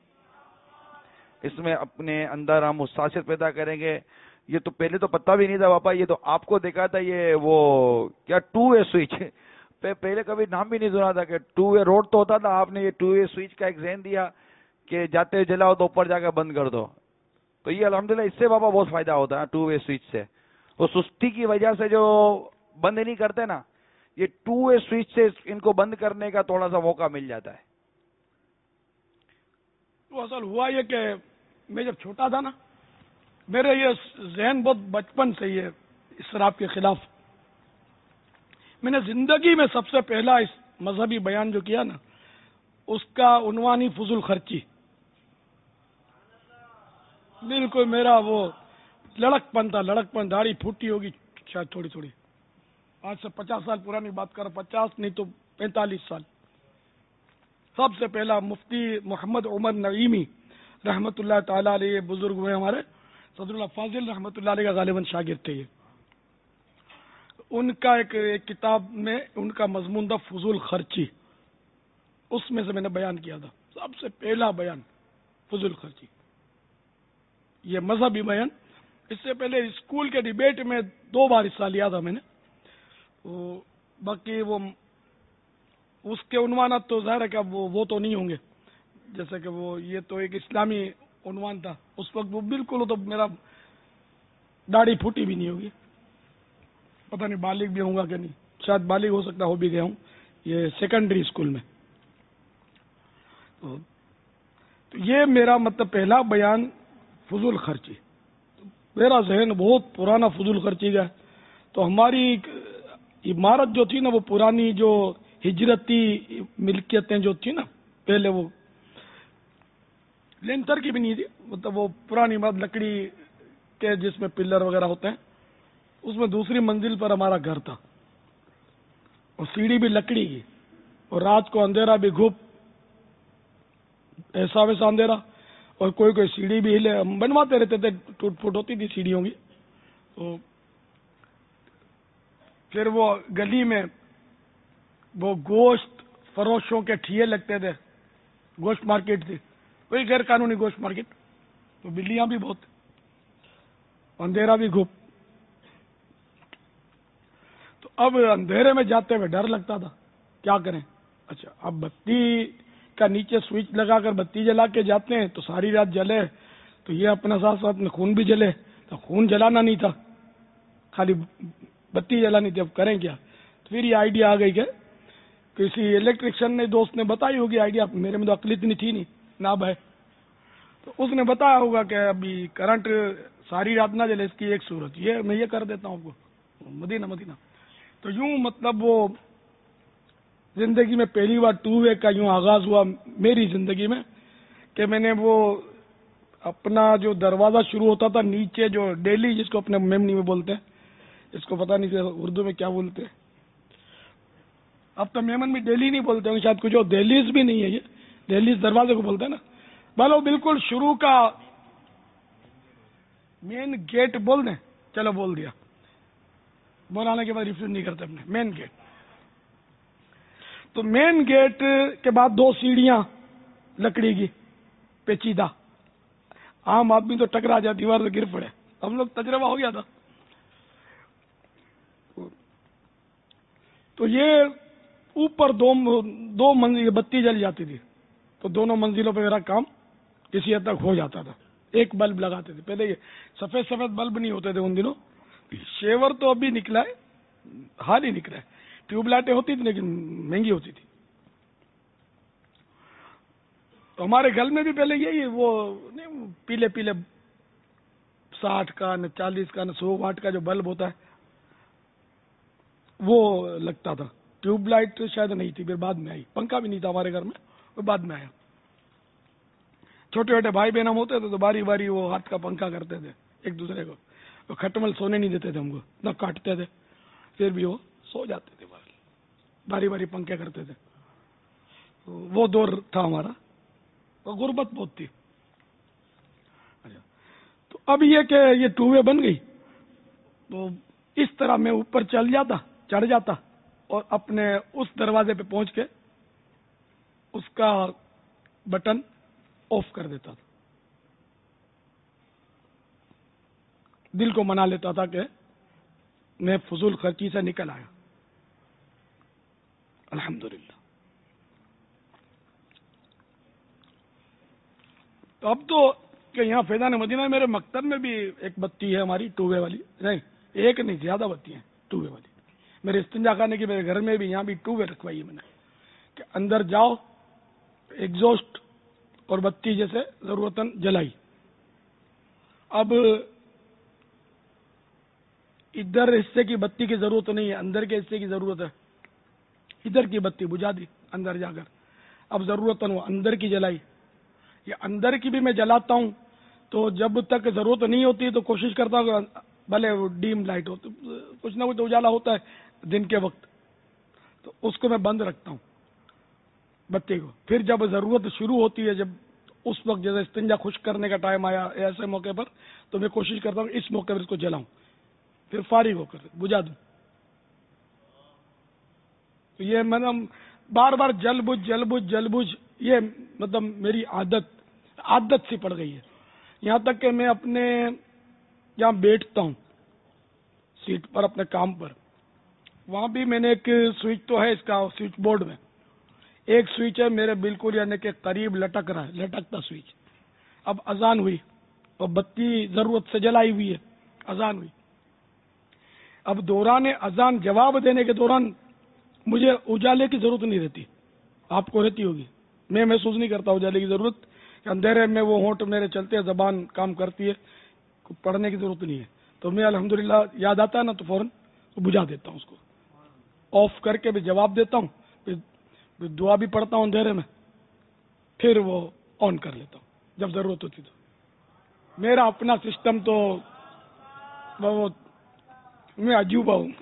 اس میں اپنے اندر ہم حساسیت پیدا کریں گے. یہ تو پہلے تو پتہ بھی نہیں تھا پاپا، یہ تو آپ کو دیکھا تھا یہ وہ کیا 2 وے سوئچ، پہلے کبھی نام بھی نہیں سنا تھا کہ 2 وے روڈ تو ہوتا تھا، آپ نے یہ 2 وے سوئچ کا ایک ذہن دیا کہ جاتے ہوئے جلاؤ تو اوپر جا کے بند کر دو. تو یہ الحمدللہ اس سے بابا بہت فائدہ ہوتا ہے 2 وے سوئچ سے. وہ سستی کی وجہ سے جو بند نہیں کرتے نا، یہ 2 وے سوئچ سے ان کو بند کرنے کا تھوڑا سا موقع مل جاتا ہے. تو اصل ہوا یہ کہ میں جب چھوٹا تھا نا، میرے یہ ذہن بہت بچپن سے یہ اسراف کے خلاف. میں نے زندگی میں سب سے پہلا اس مذہبی بیان جو کیا نا، اس کا عنوان ہی فضول خرچی. بالکل میرا وہ لڑکپن تھا، لڑکپن، داڑھی پھوٹی ہوگی شاید تھوڑی تھوڑی. آج سے 50 سال پرانی بات کر، 50 نہیں تو 45 سال. سب سے پہلا مفتی محمد عمر نعیمی رحمۃ اللہ تعالی علیہ، بزرگ ہوئے ہمارے، صدر اللہ فاضل رحمۃ اللہ علیہ کا غالباً شاگرد تھے یہ. ان کا ایک کتاب میں ان کا مضمون تھا فضول خرچی. اس میں سے میں نے بیان کیا تھا، سب سے پہلا بیان فضول خرچی، یہ مذہبی بیان. اس سے پہلے اسکول کے ڈیبیٹ میں 2 بار حصہ لیا تھا میں نے. باقی وہ اس کے عنوانات تو ظاہر ہے کہ وہ تو نہیں ہوں گے، جیسے کہ وہ یہ تو ایک اسلامی عنوان تھا اس وقت، وہ بالکل تو میرا داڑھی پھوٹی بھی نہیں ہوگی. پتہ نہیں بالغ بھی ہوں گا کہ نہیں، شاید بالغ ہو سکتا ہو بھی گیا ہوں، یہ سیکنڈری اسکول میں. تو یہ میرا مطلب پہلا بیان فضول خرچی. میرا ذہن بہت پرانا فضول خرچی کا ہے. تو ہماری عمارت جو تھی نا، وہ پرانی جو ہجرتی ملکیتیں جو تھی نا پہلے، وہ لینتر کی بھی نہیں تھی، مطلب وہ پرانی عمارت لکڑی کے جس میں پلر وغیرہ ہوتے ہیں، اس میں دوسری منزل پر ہمارا گھر تھا، اور سیڑھی بھی لکڑی کی، اور رات کو اندھیرا بھی گھوپ، ایسا ویسا اندھیرا، اور کوئی سیڑھی بھی ہلے، ہم بنواتے رہتے تھے، ٹوٹ پھوٹ ہوتی تھی سیڑھیوں کی. تو پھر وہ گلی میں وہ گوشت فروشوں کے ٹھیے لگتے تھے، گوشت مارکیٹ تھی، وہی غیر قانونی گوشت مارکیٹ. تو بلیاں بھی بہت، اندھیرا بھی گھوپ. تو اب اندھیرے میں جاتے ہوئے ڈر لگتا تھا، کیا کریں. اچھا اب بتی کا نیچے سوئچ لگا کر بتی جلا کے جاتے ہیں تو ساری رات جلے، تو یہ اپنا ساتھ ساتھ میں خون بھی جلے. تو خون جلانا نہیں تھا، خالی بتی جلانی تھی. اب کریں کیا؟ تو پھر یہ آئیڈیا آ گئی کہ کسی الیکٹریشین نے، دوست نے بتائی ہوگی آئیڈیا، میرے میں تو عقل اتنی تھی نہیں ناب ہے. تو اس نے بتایا ہوگا کہ ابھی کرنٹ ساری رات نہ جلے، اس کی ایک صورت یہ میں یہ کر دیتا ہوں آپ کو، مدینہ. تو یوں مطلب وہ زندگی میں پہلی بار 2 وے کا یوں آغاز ہوا میری زندگی میں، کہ میں نے وہ اپنا جو دروازہ شروع ہوتا تھا نیچے، جو ڈیلی جس کو اپنے میمنی میں بولتے ہیں، اس کو پتہ نہیں کہ اردو میں کیا بولتے ہیں، اب تو میمن بھی ڈیلی نہیں بولتے ہوں شاید، کچھ اور دہلیز بھی نہیں ہے، یہ دہلیز دروازے کو بولتے ہیں نا. بولو بالکل شروع کا مین گیٹ بول دیں، چلو بول دیا، بولانے کے بعد ریفیوز نہیں کرتے اپنے مین گیٹ. تو مین گیٹ کے بعد 2 سیڑھیاں لکڑی کی پیچیدہ، عام آدمی تو ٹکرا جائے، دیوار سے گر پڑے. ہم لوگ تجربہ ہو گیا تھا. تو یہ اوپر 2 منزل بتی جل جاتی تھی، تو دونوں منزلوں پہ میرا کام کسی حد تک ہو جاتا تھا. ایک بلب لگاتے تھے، پہلے یہ سفید بلب نہیں ہوتے تھے ان دنوں، شیور تو ابھی نکلا ہے، حال ہی نکلا ہے. ٹیوب لائٹیں ہوتی تھی لیکن مہنگی ہوتی تھی. تو ہمارے گھر میں بھی پہلے یہی وہ پیلے 60 کا، نہ 40 کا، نہ 100 واٹ کا جو بلب ہوتا ہے وہ لگتا تھا. ٹیوب لائٹ شاید نہیں تھی، پھر بعد میں آئی. پنکھا بھی نہیں تھا ہمارے گھر میں، وہ بعد میں آیا. چھوٹے چھوٹے بھائی بہن ہم ہوتے تھے تو باری باری وہ ہاتھ کا پنکھا کرتے تھے ایک دوسرے کو. وہ کھٹمل سونے نہیں دیتے تھے ہم کو، نہ کاٹتے تھے، پھر بھی وہ سو جاتے تھے، باری باری پنکھے کرتے تھے. وہ دور تھا ہمارا، وہ غربت بہت تھی. تو اب یہ کہ یہ ٹو وے بن گئی، تو اس طرح میں اوپر چڑھ جاتا اور اپنے اس دروازے پہ پہنچ کے اس کا بٹن آف کر دیتا تھا. دل کو منا لیتا تھا کہ میں فضول خرچی سے نکل آیا. الحمدللہ. تو اب تو کہ یہاں فیضان مدینہ میرے مکتب میں بھی ایک بتی ہے ہماری ٹو وے والی، نہیں ایک نہیں زیادہ بتی ہیں ٹو وے والی. میرے استنجا خانے کی میرے گھر میں بھی یہاں بھی ٹو وے رکھوائی ہے میں نے کہ اندر جاؤ ایگزاسٹ اور بتی جیسے ضرورتاً جلائی. اب ادھر حصے کی بتی کی ضرورت نہیں ہے، اندر کے حصے کی ضرورت ہے. ادھر کی بتی بجھا دی اندر جا کر. اب ضرورتاً وہ اندر کی جلائی. یہ اندر کی بھی میں جلاتا ہوں تو جب تک ضرورت نہیں ہوتی تو کوشش کرتا ہوں کہ بھلے وہ ڈیم لائٹ ہو، کچھ نہ کچھ اجالا ہوتا ہے دن کے وقت، تو اس کو میں بند رکھتا ہوں بتی کو. پھر جب ضرورت شروع ہوتی ہے، جب اس وقت جیسے استنجا خشک کرنے کا ٹائم آیا ایسے موقع پر، تو میں کوشش کرتا ہوں اس موقع پر اس کو جلاؤں، پھر فارغ ہو کر بجھا دوں. تو یہ مطلب بار بار جل بجھ یہ مطلب میری عادت سی پڑ گئی ہے. یہاں تک کہ میں اپنے جہاں بیٹھتا ہوں سیٹ پر اپنے کام پر، وہاں بھی میں نے ایک سوئچ تو ہے اس کا سوئچ بورڈ میں، ایک سوئچ ہے میرے بالکل یعنی کہ قریب لٹکتا سوئچ. اب اذان ہوئی اور بتی ضرورت سے جلائی ہوئی ہے، اذان ہوئی. اب دوران اذان جواب دینے کے دوران مجھے اجالے کی ضرورت نہیں رہتی، آپ کو رہتی ہوگی، میں محسوس نہیں کرتا اجالے کی ضرورت. کہ اندھیرے میں وہ ہونٹ میرے چلتے ہیں، زبان کام کرتی ہے، پڑھنے کی ضرورت نہیں ہے. تو میں الحمدللہ یاد آتا ہے نا تو فوراً بجھا دیتا ہوں، اس کو آف کر کے بھی جواب دیتا ہوں، پھر دعا بھی پڑھتا ہوں اندھیرے میں، پھر وہ آن کر لیتا ہوں جب ضرورت ہوتی. تو میرا اپنا سسٹم تو وہ میں عجوبہ ہوں.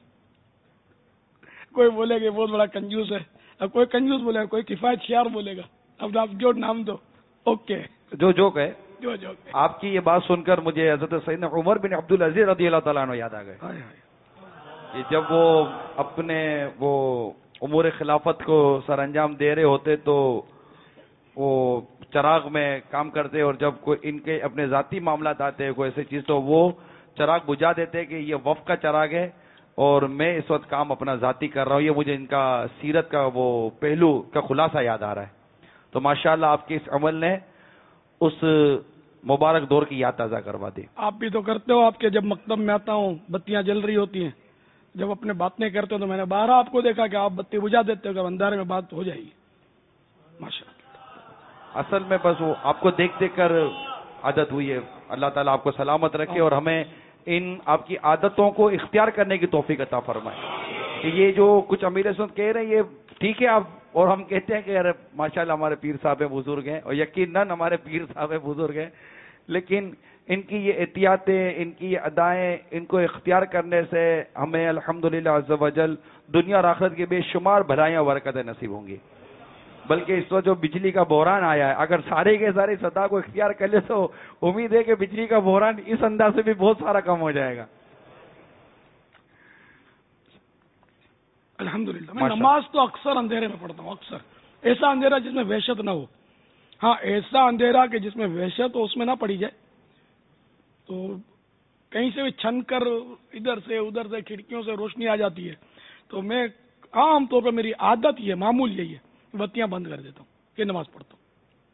کوئی بولے گا بہت بڑا کنجوس ہے، اب کوئی کنجوس بولے گا، کوئی کفایت شیار بولے گا، اب آپ جو نام دو اوکے جو کہ جو آپ کی یہ بات سن کر مجھے حضرت سیدنا عمر بن عبدالعزیز رضی اللہ تعالیٰ عنہ یاد آ گئے کہ جب وہ اپنے وہ امور خلافت کو سر انجام دے رہے ہوتے تو وہ چراغ میں کام کرتے، اور جب کوئی ان کے اپنے ذاتی معاملات آتے کوئی ایسی چیز تو وہ چراغ بجھا دیتے کہ یہ وفد کا چراغ ہے اور میں اس وقت کام اپنا ذاتی کر رہا ہوں. یہ مجھے ان کا سیرت کا وہ پہلو کا خلاصہ یاد آ رہا ہے. تو ماشاءاللہ آپ کے اس عمل نے اس مبارک دور کی یاد تازہ کروا دی. آپ بھی تو کرتے ہو، آپ کے جب مکتب میں آتا ہوں بتیاں جل رہی ہوتی ہیں، جب اپنے باتیں کرتے ہو تو میں نے باہر آپ کو دیکھا کہ آپ بتی بجھا دیتے ہو کہ اندھیرے میں بات ہو جائے گی. ماشاءاللہ. اصل میں بس وہ آپ کو دیکھ دیکھ کر عادت ہوئی ہے. اللہ تعالیٰ آپ کو سلامت رکھے اور ہمیں ان آپ کی عادتوں کو اختیار کرنے کی توفیق عطا فرمائے. کہ یہ جو کچھ امیر سنت کہہ رہے ہیں یہ ٹھیک ہے، آپ اور ہم کہتے ہیں کہ یار ماشاءاللہ ہمارے پیر صاحب بزرگ ہیں، اور یقیناً ہمارے پیر صاحب بزرگ ہیں، لیکن ان کی یہ احتیاطیں، ان کی یہ ادائیں، ان کو اختیار کرنے سے ہمیں الحمدللہ عز و جل دنیا اور آخرت کے بے شمار بھلائیاں برکتیں نصیب ہوں گی. بلکہ اس وقت جو بجلی کا بحران آیا ہے، اگر سارے کے سارے سطح کو اختیار کر لے تو امید ہے کہ بجلی کا بحران اس انداز سے بھی بہت سارا کم ہو جائے گا. الحمدللہ. میں نماز تو اکثر اندھیرے میں پڑھتا ہوں، اکثر. ایسا اندھیرا جس میں وحشت نہ ہو. ہاں ایسا اندھیرا کہ جس میں وحشت ہو اس میں نہ پڑی جائے، تو کہیں سے بھی چھن کر ادھر سے ادھر سے کھڑکیوں سے روشنی آ جاتی ہے تو میں عام طور پر میری عادت یہ معمول یہی ہے، بتیاں بند کر دیتا ہوں کہ نماز پڑھتا ہوں.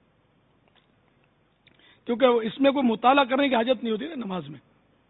کیونکہ اس میں کوئی مطالعہ کرنے کی حاجت نہیں ہوتی نا نماز میں،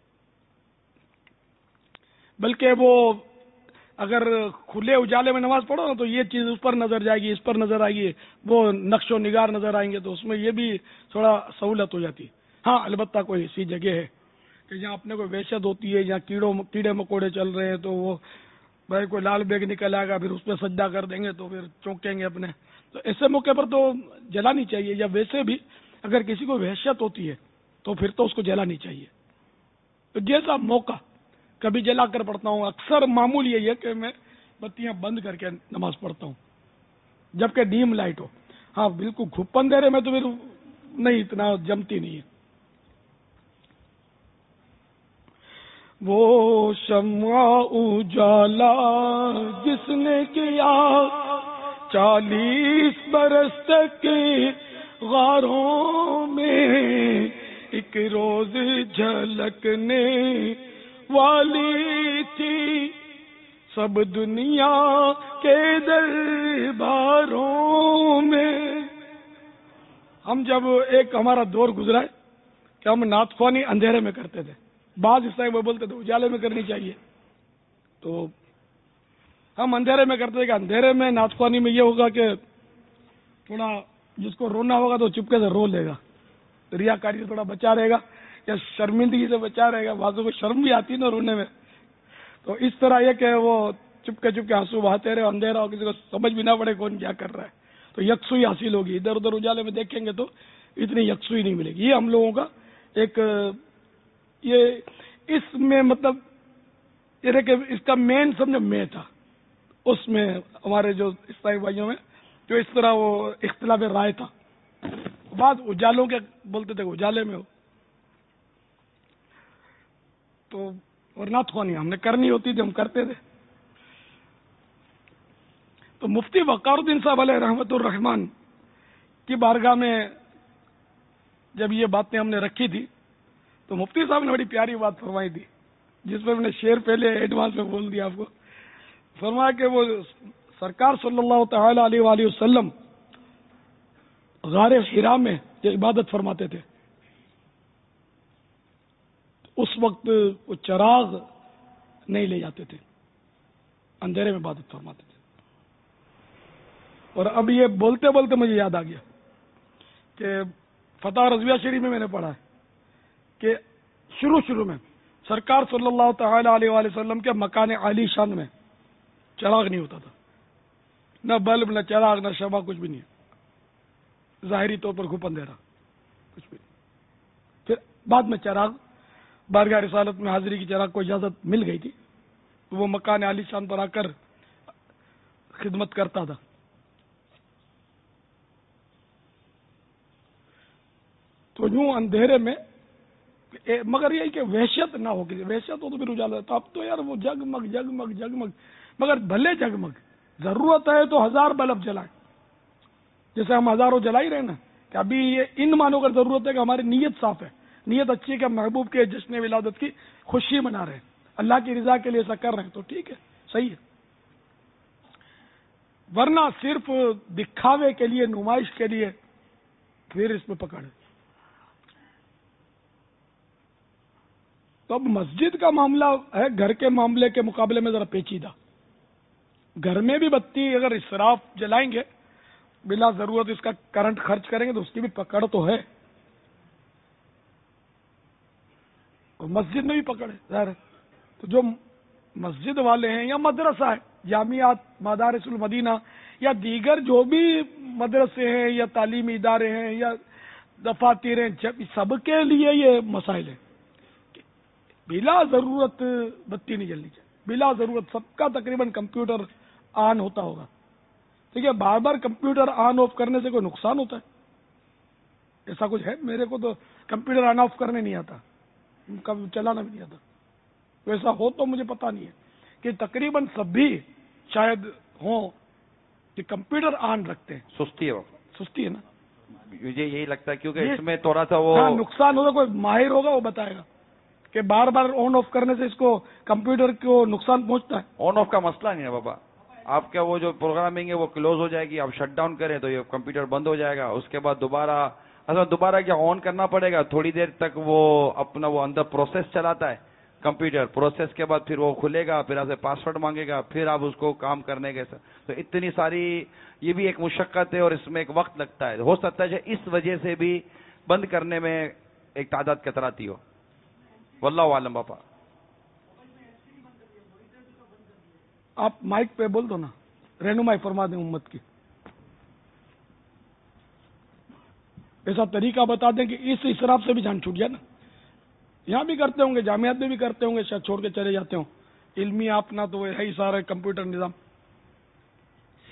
بلکہ وہ اگر کھلے اجالے میں نماز پڑھو نا تو یہ چیز اس پر نظر جائے گی، اس پر نظر آئے گی، وہ نقش و نگار نظر آئیں گے، تو اس میں یہ بھی تھوڑا سہولت ہو جاتی ہے. ہاں البتہ کوئی ایسی جگہ ہے کہ جہاں اپنے کو وحشت ہوتی ہے، جہاں کیڑے مکوڑے چل رہے ہیں، تو وہ بھائی کوئی لال بیگ نکل آئے گا پھر اس پہ سجدہ کر دیں گے تو پھر چونکیں گے اپنے، تو ایسے موقع پر تو جلانی چاہیے. یا ویسے بھی اگر کسی کو وحشت ہوتی ہے تو پھر تو اس کو جلانی چاہیے. تو جیسا موقع کبھی جلا کر پڑھتا ہوں. اکثر معمول یہی ہے کہ میں بتیاں بند کر کے نماز پڑھتا ہوں. جبکہ ڈیم لائٹ ہو. ہاں بالکل گھپ اندھیرے میں تو پھر نہیں اتنا جمتی نہیں ہے. وہ شمع اجالا جس نے کیا 40 برس تک غاروں میں، ایک روز جھلکنے والی تھی سب دنیا کے درباروں میں. ہم جب ایک ہمارا دور گزرا ہے کہ ہم نعت خوانی اندھیرے میں کرتے تھے، بعض اس طرح وہ بولتے تھے اجالے میں کرنی چاہیے، تو ہم اندھیرے میں کرتے تھے کہ اندھیرے میں نعت خوانی میں یہ ہوگا کہ تھوڑا جس کو رونا ہوگا تو چپکے سے رو لے گا، ریاکاری سے تھوڑا بچا رہے گا یا شرمندگی سے بچا رہے گا. بعضوں کو شرم بھی آتی نا رونے میں، تو اس طرح یہ کہ وہ چپکے چپکے آنسو بہاتے رہے، اندھیرا ہو کسی کو سمجھ بھی نہ پڑے کون کیا کر رہا ہے، تو یکسوئی حاصل ہوگی. ادھر ادھر اجالے میں دیکھیں گے تو اتنی یکسوئی نہیں ملے گی. یہ ہم لوگوں کا ایک یہ اس میں مطلب یہ کہ اس کا مین سمجھو میں تھا، اس میں ہمارے جو عیسائی بھائیوں میں جو اس طرح وہ اختلاف رائے تھا. بعض اجالوں کے بولتے تھے اجالے میں ہو، تو اور نعت خوانی ہم نے کرنی ہوتی تھی، ہم کرتے تھے. تو مفتی وقار الدین صاحب علیہ رحمت الرحمان کی بارگاہ میں جب یہ باتیں ہم نے رکھی تھی تو مفتی صاحب نے بڑی پیاری بات فرمائی تھی، جس پر میں نے شعر پہلے ایڈوانس میں بول دیا آپ کو. فرمایا کہ وہ سرکار صلی اللہ تعالی علیہ وآلہ وسلم غار حرا میں جو عبادت فرماتے تھے، اس وقت وہ چراغ نہیں لے جاتے تھے، اندھیرے میں عبادت فرماتے تھے. اور اب یہ بولتے بولتے مجھے یاد آ گیا کہ فتح رضویہ شریف میں نے پڑھا ہے کہ شروع میں سرکار صلی اللہ تعالی علیہ وآلہ وسلم کے مکان عالی شان میں چراغ نہیں ہوتا تھا، نہ بلب نہ چراغ نہ شمع، کچھ بھی نہیں، ظاہری طور پر گھپ اندھیرا کچھ بھی نہیں. پھر بعد میں چراغ بارگاہ رسالت میں حاضری کی چراغ کو اجازت مل گئی تھی، تو وہ مکان عالی شان پر آ کر خدمت کرتا تھا. تو یوں اندھیرے میں مگر یہ کہ وحشت نہ ہو، وحشت ہو تو پھر اجالا تھا. اب تو یار وہ جگمگ جگمگ جگمگ، مگر بھلے جگمگ، ضرورت ہے تو 1000 بلب جلائیں، جیسے ہم ہزاروں جلا ہی رہے نا. کہ ابھی یہ ان معنوں کا ضرورت ہے کہ ہماری نیت صاف ہے، نیت اچھی ہے کہ ہم محبوب کے جشن ولادت کی خوشی منا رہے ہیں، اللہ کی رضا کے لیے ایسا کر رہے ہیں، تو ٹھیک ہے، صحیح ہے. ورنہ صرف دکھاوے کے لیے، نمائش کے لیے، پھر اس میں پکڑ ہے. تو اب مسجد کا معاملہ ہے گھر کے معاملے کے مقابلے میں ذرا پیچیدہ. گھر میں بھی بتی اگر اسراف جلائیں گے، بلا ضرورت اس کا کرنٹ خرچ کریں گے تو اس کی بھی پکڑ تو ہے، اور مسجد میں بھی پکڑ ہے ظاہر ہے. تو جو مسجد والے ہیں یا مدرسہ ہے، جامعات، مدارس المدینہ یا دیگر جو بھی مدرسے ہیں یا تعلیمی ادارے ہیں یا دفاتر ہیں، جب سب کے لیے یہ مسائل ہیں. بلا ضرورت بتی نہیں جلنی چاہیے، بلا ضرورت. سب کا تقریباً کمپیوٹر آن ہوتا ہوگا، ٹھیک ہے، بار بار کمپیوٹر آن آف کرنے سے کوئی نقصان ہوتا ہے؟ ایسا کچھ ہے؟ میرے کو تو کمپیوٹر آن آف کرنے نہیں آتا، کبھی چلانا بھی نہیں آتا. تو ایسا ہو تو مجھے پتا نہیں ہے کہ تقریباً سب بھی شاید ہوں کہ کمپیوٹر آن رکھتے ہیں. سستی ہے، سستی ہے نا، مجھے یہی لگتا ہے کیونکہ اس میں تھوڑا سا وہ نقصان ہوگا. کوئی ماہر ہوگا وہ بتائے گا کہ بار بار آن آف کرنے سے اس کو کمپیوٹر کو نقصان پہنچتا ہے. آن آف کا مسئلہ نہیں ہے بابا، آپ کا وہ جو پروگرامنگ ہے وہ کلوز ہو جائے گی، آپ شٹ ڈاؤن کریں تو یہ کمپیوٹر بند ہو جائے گا، اس کے بعد دوبارہ کیا آن کرنا پڑے گا. تھوڑی دیر تک وہ اپنا وہ اندر پروسیس چلاتا ہے کمپیوٹر، پروسیس کے بعد پھر وہ کھلے گا، پھر آپ سے پاسورڈ مانگے گا، پھر آپ اس کو کام کرنے کے. تو اتنی ساری یہ بھی ایک مشقت ہے اور اس میں ایک وقت لگتا ہے. ہو سکتا ہے اس وجہ سے بھی بند کرنے میں ایک تعداد کتراتی ہو، واللہ عالم. باپا آپ مائک پہ بول دو نا، رہنمائی فرما دیں امت کی. ایسا طریقہ بتا دیں کہ اس اسراف سے بھی جان چھوٹ جائے نا. یہاں بھی کرتے ہوں گے، جامعات میں بھی کرتے ہوں گے، شاید چھوڑ کے چلے جاتے ہوں. علمی آپ نہ تو ہے ہی سارا کمپیوٹر نظام.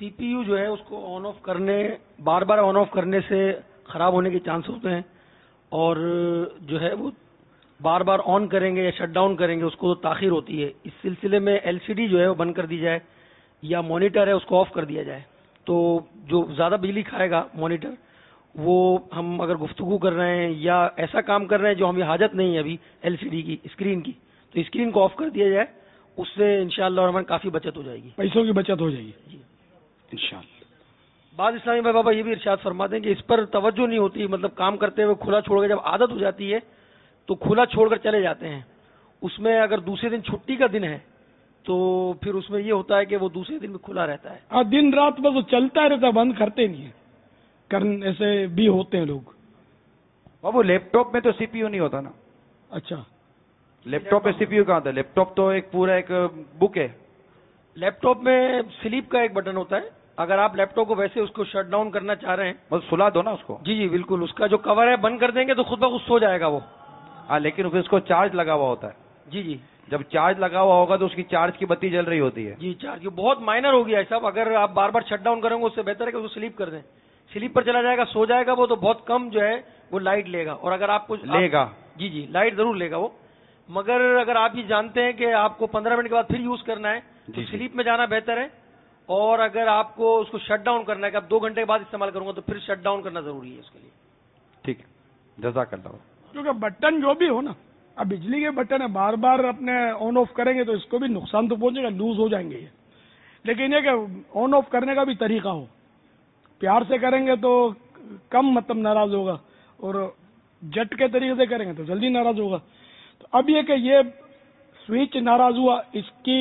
سی پی یو جو ہے اس کو آن آف کرنے، بار بار آن آف کرنے سے خراب ہونے کے چانس ہوتے ہیں، اور جو ہے وہ بار بار آن کریں گے یا شٹ ڈاؤن کریں گے اس کو تاخیر ہوتی ہے. اس سلسلے میں ایل سی ڈی جو ہے وہ بند کر دی جائے یا مانیٹر ہے اس کو آف کر دیا جائے. تو جو زیادہ بجلی کھائے گا مانیٹر، وہ ہم اگر گفتگو کر رہے ہیں یا ایسا کام کر رہے ہیں جو ہمیں حاجت نہیں ہے ابھی ایل سی ڈی کی اسکرین کی، تو اسکرین کو آف کر دیا جائے. اس سے انشاءاللہ الرحمن کافی بچت ہو جائے گی، پیسوں کی بچت ہو جائے گی جی. انشاءاللہ. بعض اسلامی بھائی بابا یہ بھی ارشاد فرماتے ہیں کہ اس پر توجہ نہیں ہوتی، مطلب کام کرتے ہوئے کھلا چھوڑ کے جب عادت ہو جاتی ہے تو کھلا چھوڑ کر چلے جاتے ہیں. اس میں اگر دوسرے دن چھٹی کا دن ہے تو پھر اس میں یہ ہوتا ہے کہ وہ دوسرے دن بھی کھلا رہتا ہے. ہاں، دن رات بس وہ چلتا رہتا ہے، بند کرتے نہیں ہیں. ایسے بھی ہوتے ہیں لوگ. بابو لیپ ٹاپ میں تو سی پی یو نہیں ہوتا نا. اچھا، لیپ ٹاپ میں سی پی یو کہاں ہوتا ہے؟ لیپ ٹاپ تو ایک پورا ایک بک ہے. لیپ ٹاپ میں سلیپ کا ایک بٹن ہوتا ہے. اگر آپ لیپ ٹاپ کو ویسے اس کو شٹ ڈاؤن کرنا چاہ رہے ہیں، بس سلا دو نا اس کو. جی جی بالکل، اس کا جو کور ہے بند کر دیں گے تو خود بخود سو جائے گا وہ. ہاں، لیکن پھر اس کو چارج لگا ہوا ہوتا ہے. جی جی جب چارج لگا ہوا ہوگا تو اس کی چارج کی بتی جل رہی ہوتی ہے. جی چارج بہت مائنر ہو گیا ہے صاحب. اگر آپ بار بار شٹ ڈاؤن کریں گے اس سے بہتر ہے کہ اس کو سلیپ کر دیں. سلیپ پر چلا جائے گا، سو جائے گا وہ، تو بہت کم جو ہے وہ لائٹ لے گا. اور اگر آپ کو لے گا، جی جی لائٹ ضرور لے گا وہ، مگر اگر آپ یہ جانتے ہیں کہ آپ کو 15 منٹ کے بعد پھر یوز کرنا ہے تو جی. سلیپ میں جانا بہتر ہے. اور اگر آپ کو اس کو شٹ ڈاؤن کرنا ہے کہ آپ 2 گھنٹے کے بعد استعمال کروں گا تو پھر شٹ ڈاؤن کرنا ضروری ہے اس کے لیے. ٹھیک ہے، جزاک اللہ. کیونکہ بٹن جو بھی ہو نا، اب بجلی کے بٹن ہے، بار بار اپنے آن آف کریں گے تو اس کو بھی نقصان تو پہنچے گا، لوز ہو جائیں گے یہ. لیکن یہ کہ آن آف کرنے کا بھی طریقہ ہو، پیار سے کریں گے تو کم مطلب ناراض ہوگا، اور جٹ کے طریقے سے کریں گے تو جلدی ناراض ہوگا. تو اب یہ کہ یہ سوئچ ناراض ہوا، اس کی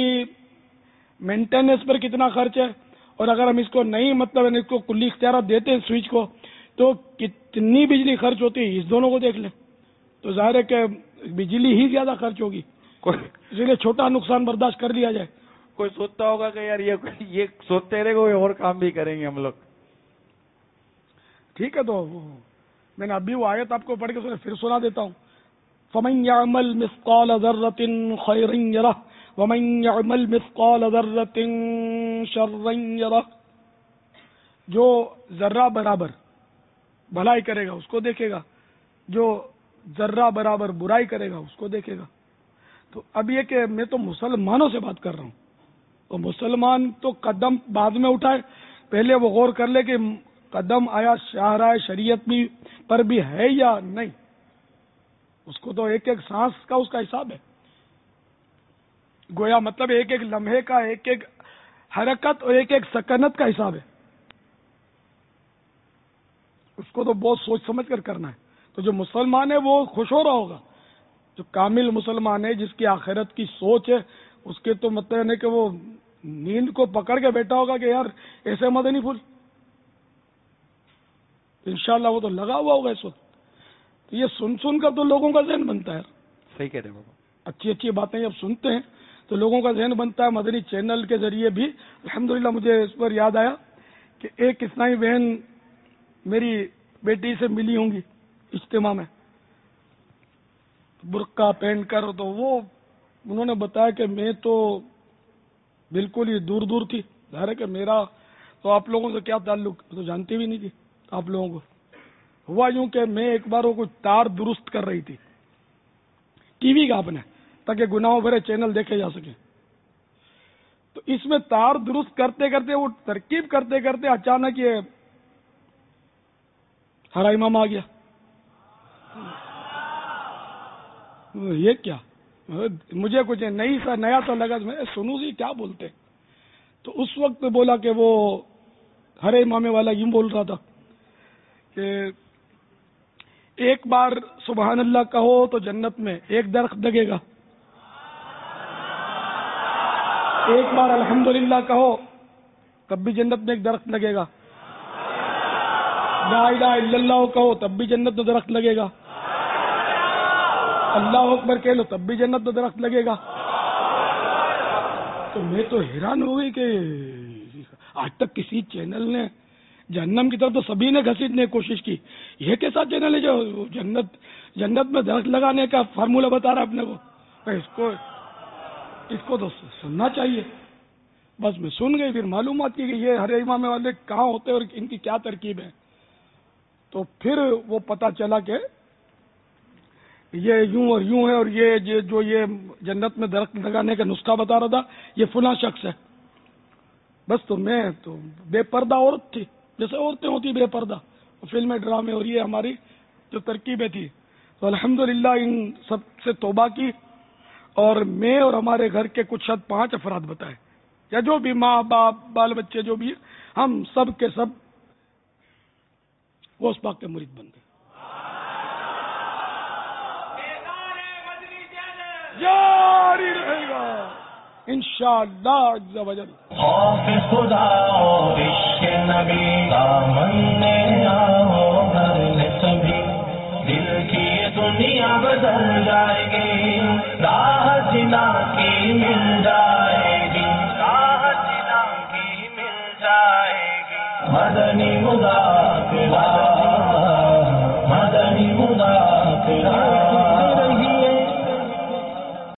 مینٹیننس پر کتنا خرچ ہے، اور اگر ہم اس کو نہیں مطلب اس کو کلی اختیارات دیتے ہیں سوئچ کو تو کتنی بجلی خرچ ہوتی ہے، اس دونوں کو دیکھ لیں تو ظاہر ہے کہ بجلی ہی زیادہ خرچ ہوگی. اسی لیے چھوٹا نقصان برداشت کر لیا جائے. کوئی سوچتا ہوگا کہ یار یہ سوچتے رہے کوئی اور کام بھی کریں گے ہم لوگ. ٹھیک ہے، تو میں نے ابھی وہ آیت آپ کو پڑھ کے پھر سنا دیتا ہوں. فَمَن يَعْمَلْ مِثْقَالَ ذَرَّةٍ خَيْرًا يَرَهُ وَمَن يَعْمَلْ مِثْقَالَ ذَرَّةٍ شَرًّا يَرَهُ. جو ذرہ برابر بھلائی کرے گا اس کو دیکھے گا، جو ذرہ برابر برائی کرے گا اس کو دیکھے گا. تو اب یہ کہ میں تو مسلمانوں سے بات کر رہا ہوں، تو مسلمان تو قدم بعد میں اٹھائے، پہلے وہ غور کر لے کہ قدم آیا شاہراہ شریعت بھی پر بھی ہے یا نہیں. اس کو تو ایک ایک سانس کا اس کا حساب ہے، گویا مطلب ایک ایک لمحے کا، ایک ایک حرکت اور ایک ایک سکنت کا حساب ہے. اس کو تو بہت سوچ سمجھ کر کرنا ہے. تو جو مسلمان ہے وہ خوش ہو رہا ہوگا، جو کامل مسلمان ہے جس کی آخرت کی سوچ ہے، اس کے تو مطلب ہے کہ وہ نیند کو پکڑ کے بیٹھا ہوگا کہ یار ایسے مدنی پھول. انشاءاللہ وہ تو لگا ہوا ہوگا اس وقت. تو یہ سن کر تو لوگوں کا ذہن بنتا ہے. صحیح کہہ رہے بابا. اچھی اچھی باتیں جب سنتے ہیں تو لوگوں کا ذہن بنتا ہے. مدنی چینل کے ذریعے بھی الحمدللہ مجھے اس پر یاد آیا کہ ایک اسلامی بہن میری بیٹی سے ملی ہوں گی اجتماع میں، برقع پہن کر. تو وہ انہوں نے بتایا کہ میں تو بالکل ہی دور دور تھی. ظاہر ہے کہ میرا تو آپ لوگوں سے کیا تعلق، تو جانتی بھی نہیں تھی آپ لوگوں کو. ہوا یوں کہ میں ایک بار وہ کچھ تار درست کر رہی تھی ٹی وی کا اپنے، تاکہ گناہوں بھرے چینل دیکھے جا سکیں. تو اس میں تار درست کرتے کرتے، وہ ترکیب کرتے کرتے اچانک یہ ہرا امام آ گیا. یہ کیا، مجھے کچھ نیا سا لگا، میں سنوں سی کیا بولتے. تو اس وقت بولا کہ وہ ہرے امامے والا یوں بول رہا تھا کہ ایک بار سبحان اللہ کہو تو جنت میں ایک درخت لگے گا، ایک بار الحمدللہ کہو تب بھی جنت میں ایک درخت لگے گا، لا الہ الا اللہ کہو تب بھی جنت میں درخت لگے گا، اللہ اکبر کہہ لو تب بھی جنت میں درخت لگے گا. تو میں تو حیران ہو گئی کہ آج تک کسی چینل نے جہنم کی طرف تو سبھی نے گھسیٹنے کی کوشش کی، یہ کیسا چینل ہے جو جنت میں درخت لگانے کا فارمولہ بتا رہا ہے اپنے کو. اس کو تو سننا چاہیے. بس میں سن گئی، پھر معلومات کی کہ یہ ہر امام والے کہاں ہوتے ہیں اور ان کی کیا ترکیب ہے. تو پھر وہ پتہ چلا کہ یہ یوں اور یوں ہے، اور یہ جو یہ جنت میں درخت لگانے کا نسخہ بتا رہا تھا یہ فلاں شخص ہے. بس تو میں تو بے پردہ عورت تھی، جیسے عورتیں ہوتی بے پردہ، فلمیں ڈرامے اور یہ ہماری جو ترکیبیں تھی. تو الحمدللہ ان سب سے توبہ کی، اور میں اور ہمارے گھر کے کچھ 5 افراد بتائے، یا جو بھی ماں باپ بال بچے جو بھی، ہم سب کے سب غوث پاک کے مرید بن گئے. جاری رہے گا انشاءاللہ عز و جل. خوف خدا اور عشق نبی دامن میں آؤ گھر میں سبھی، دل کی یہ دنیا بدل جائے گی، راہ جنا کی مل جائے گی، راہ جنا کی مل جائے گی. مدنی مذاکرے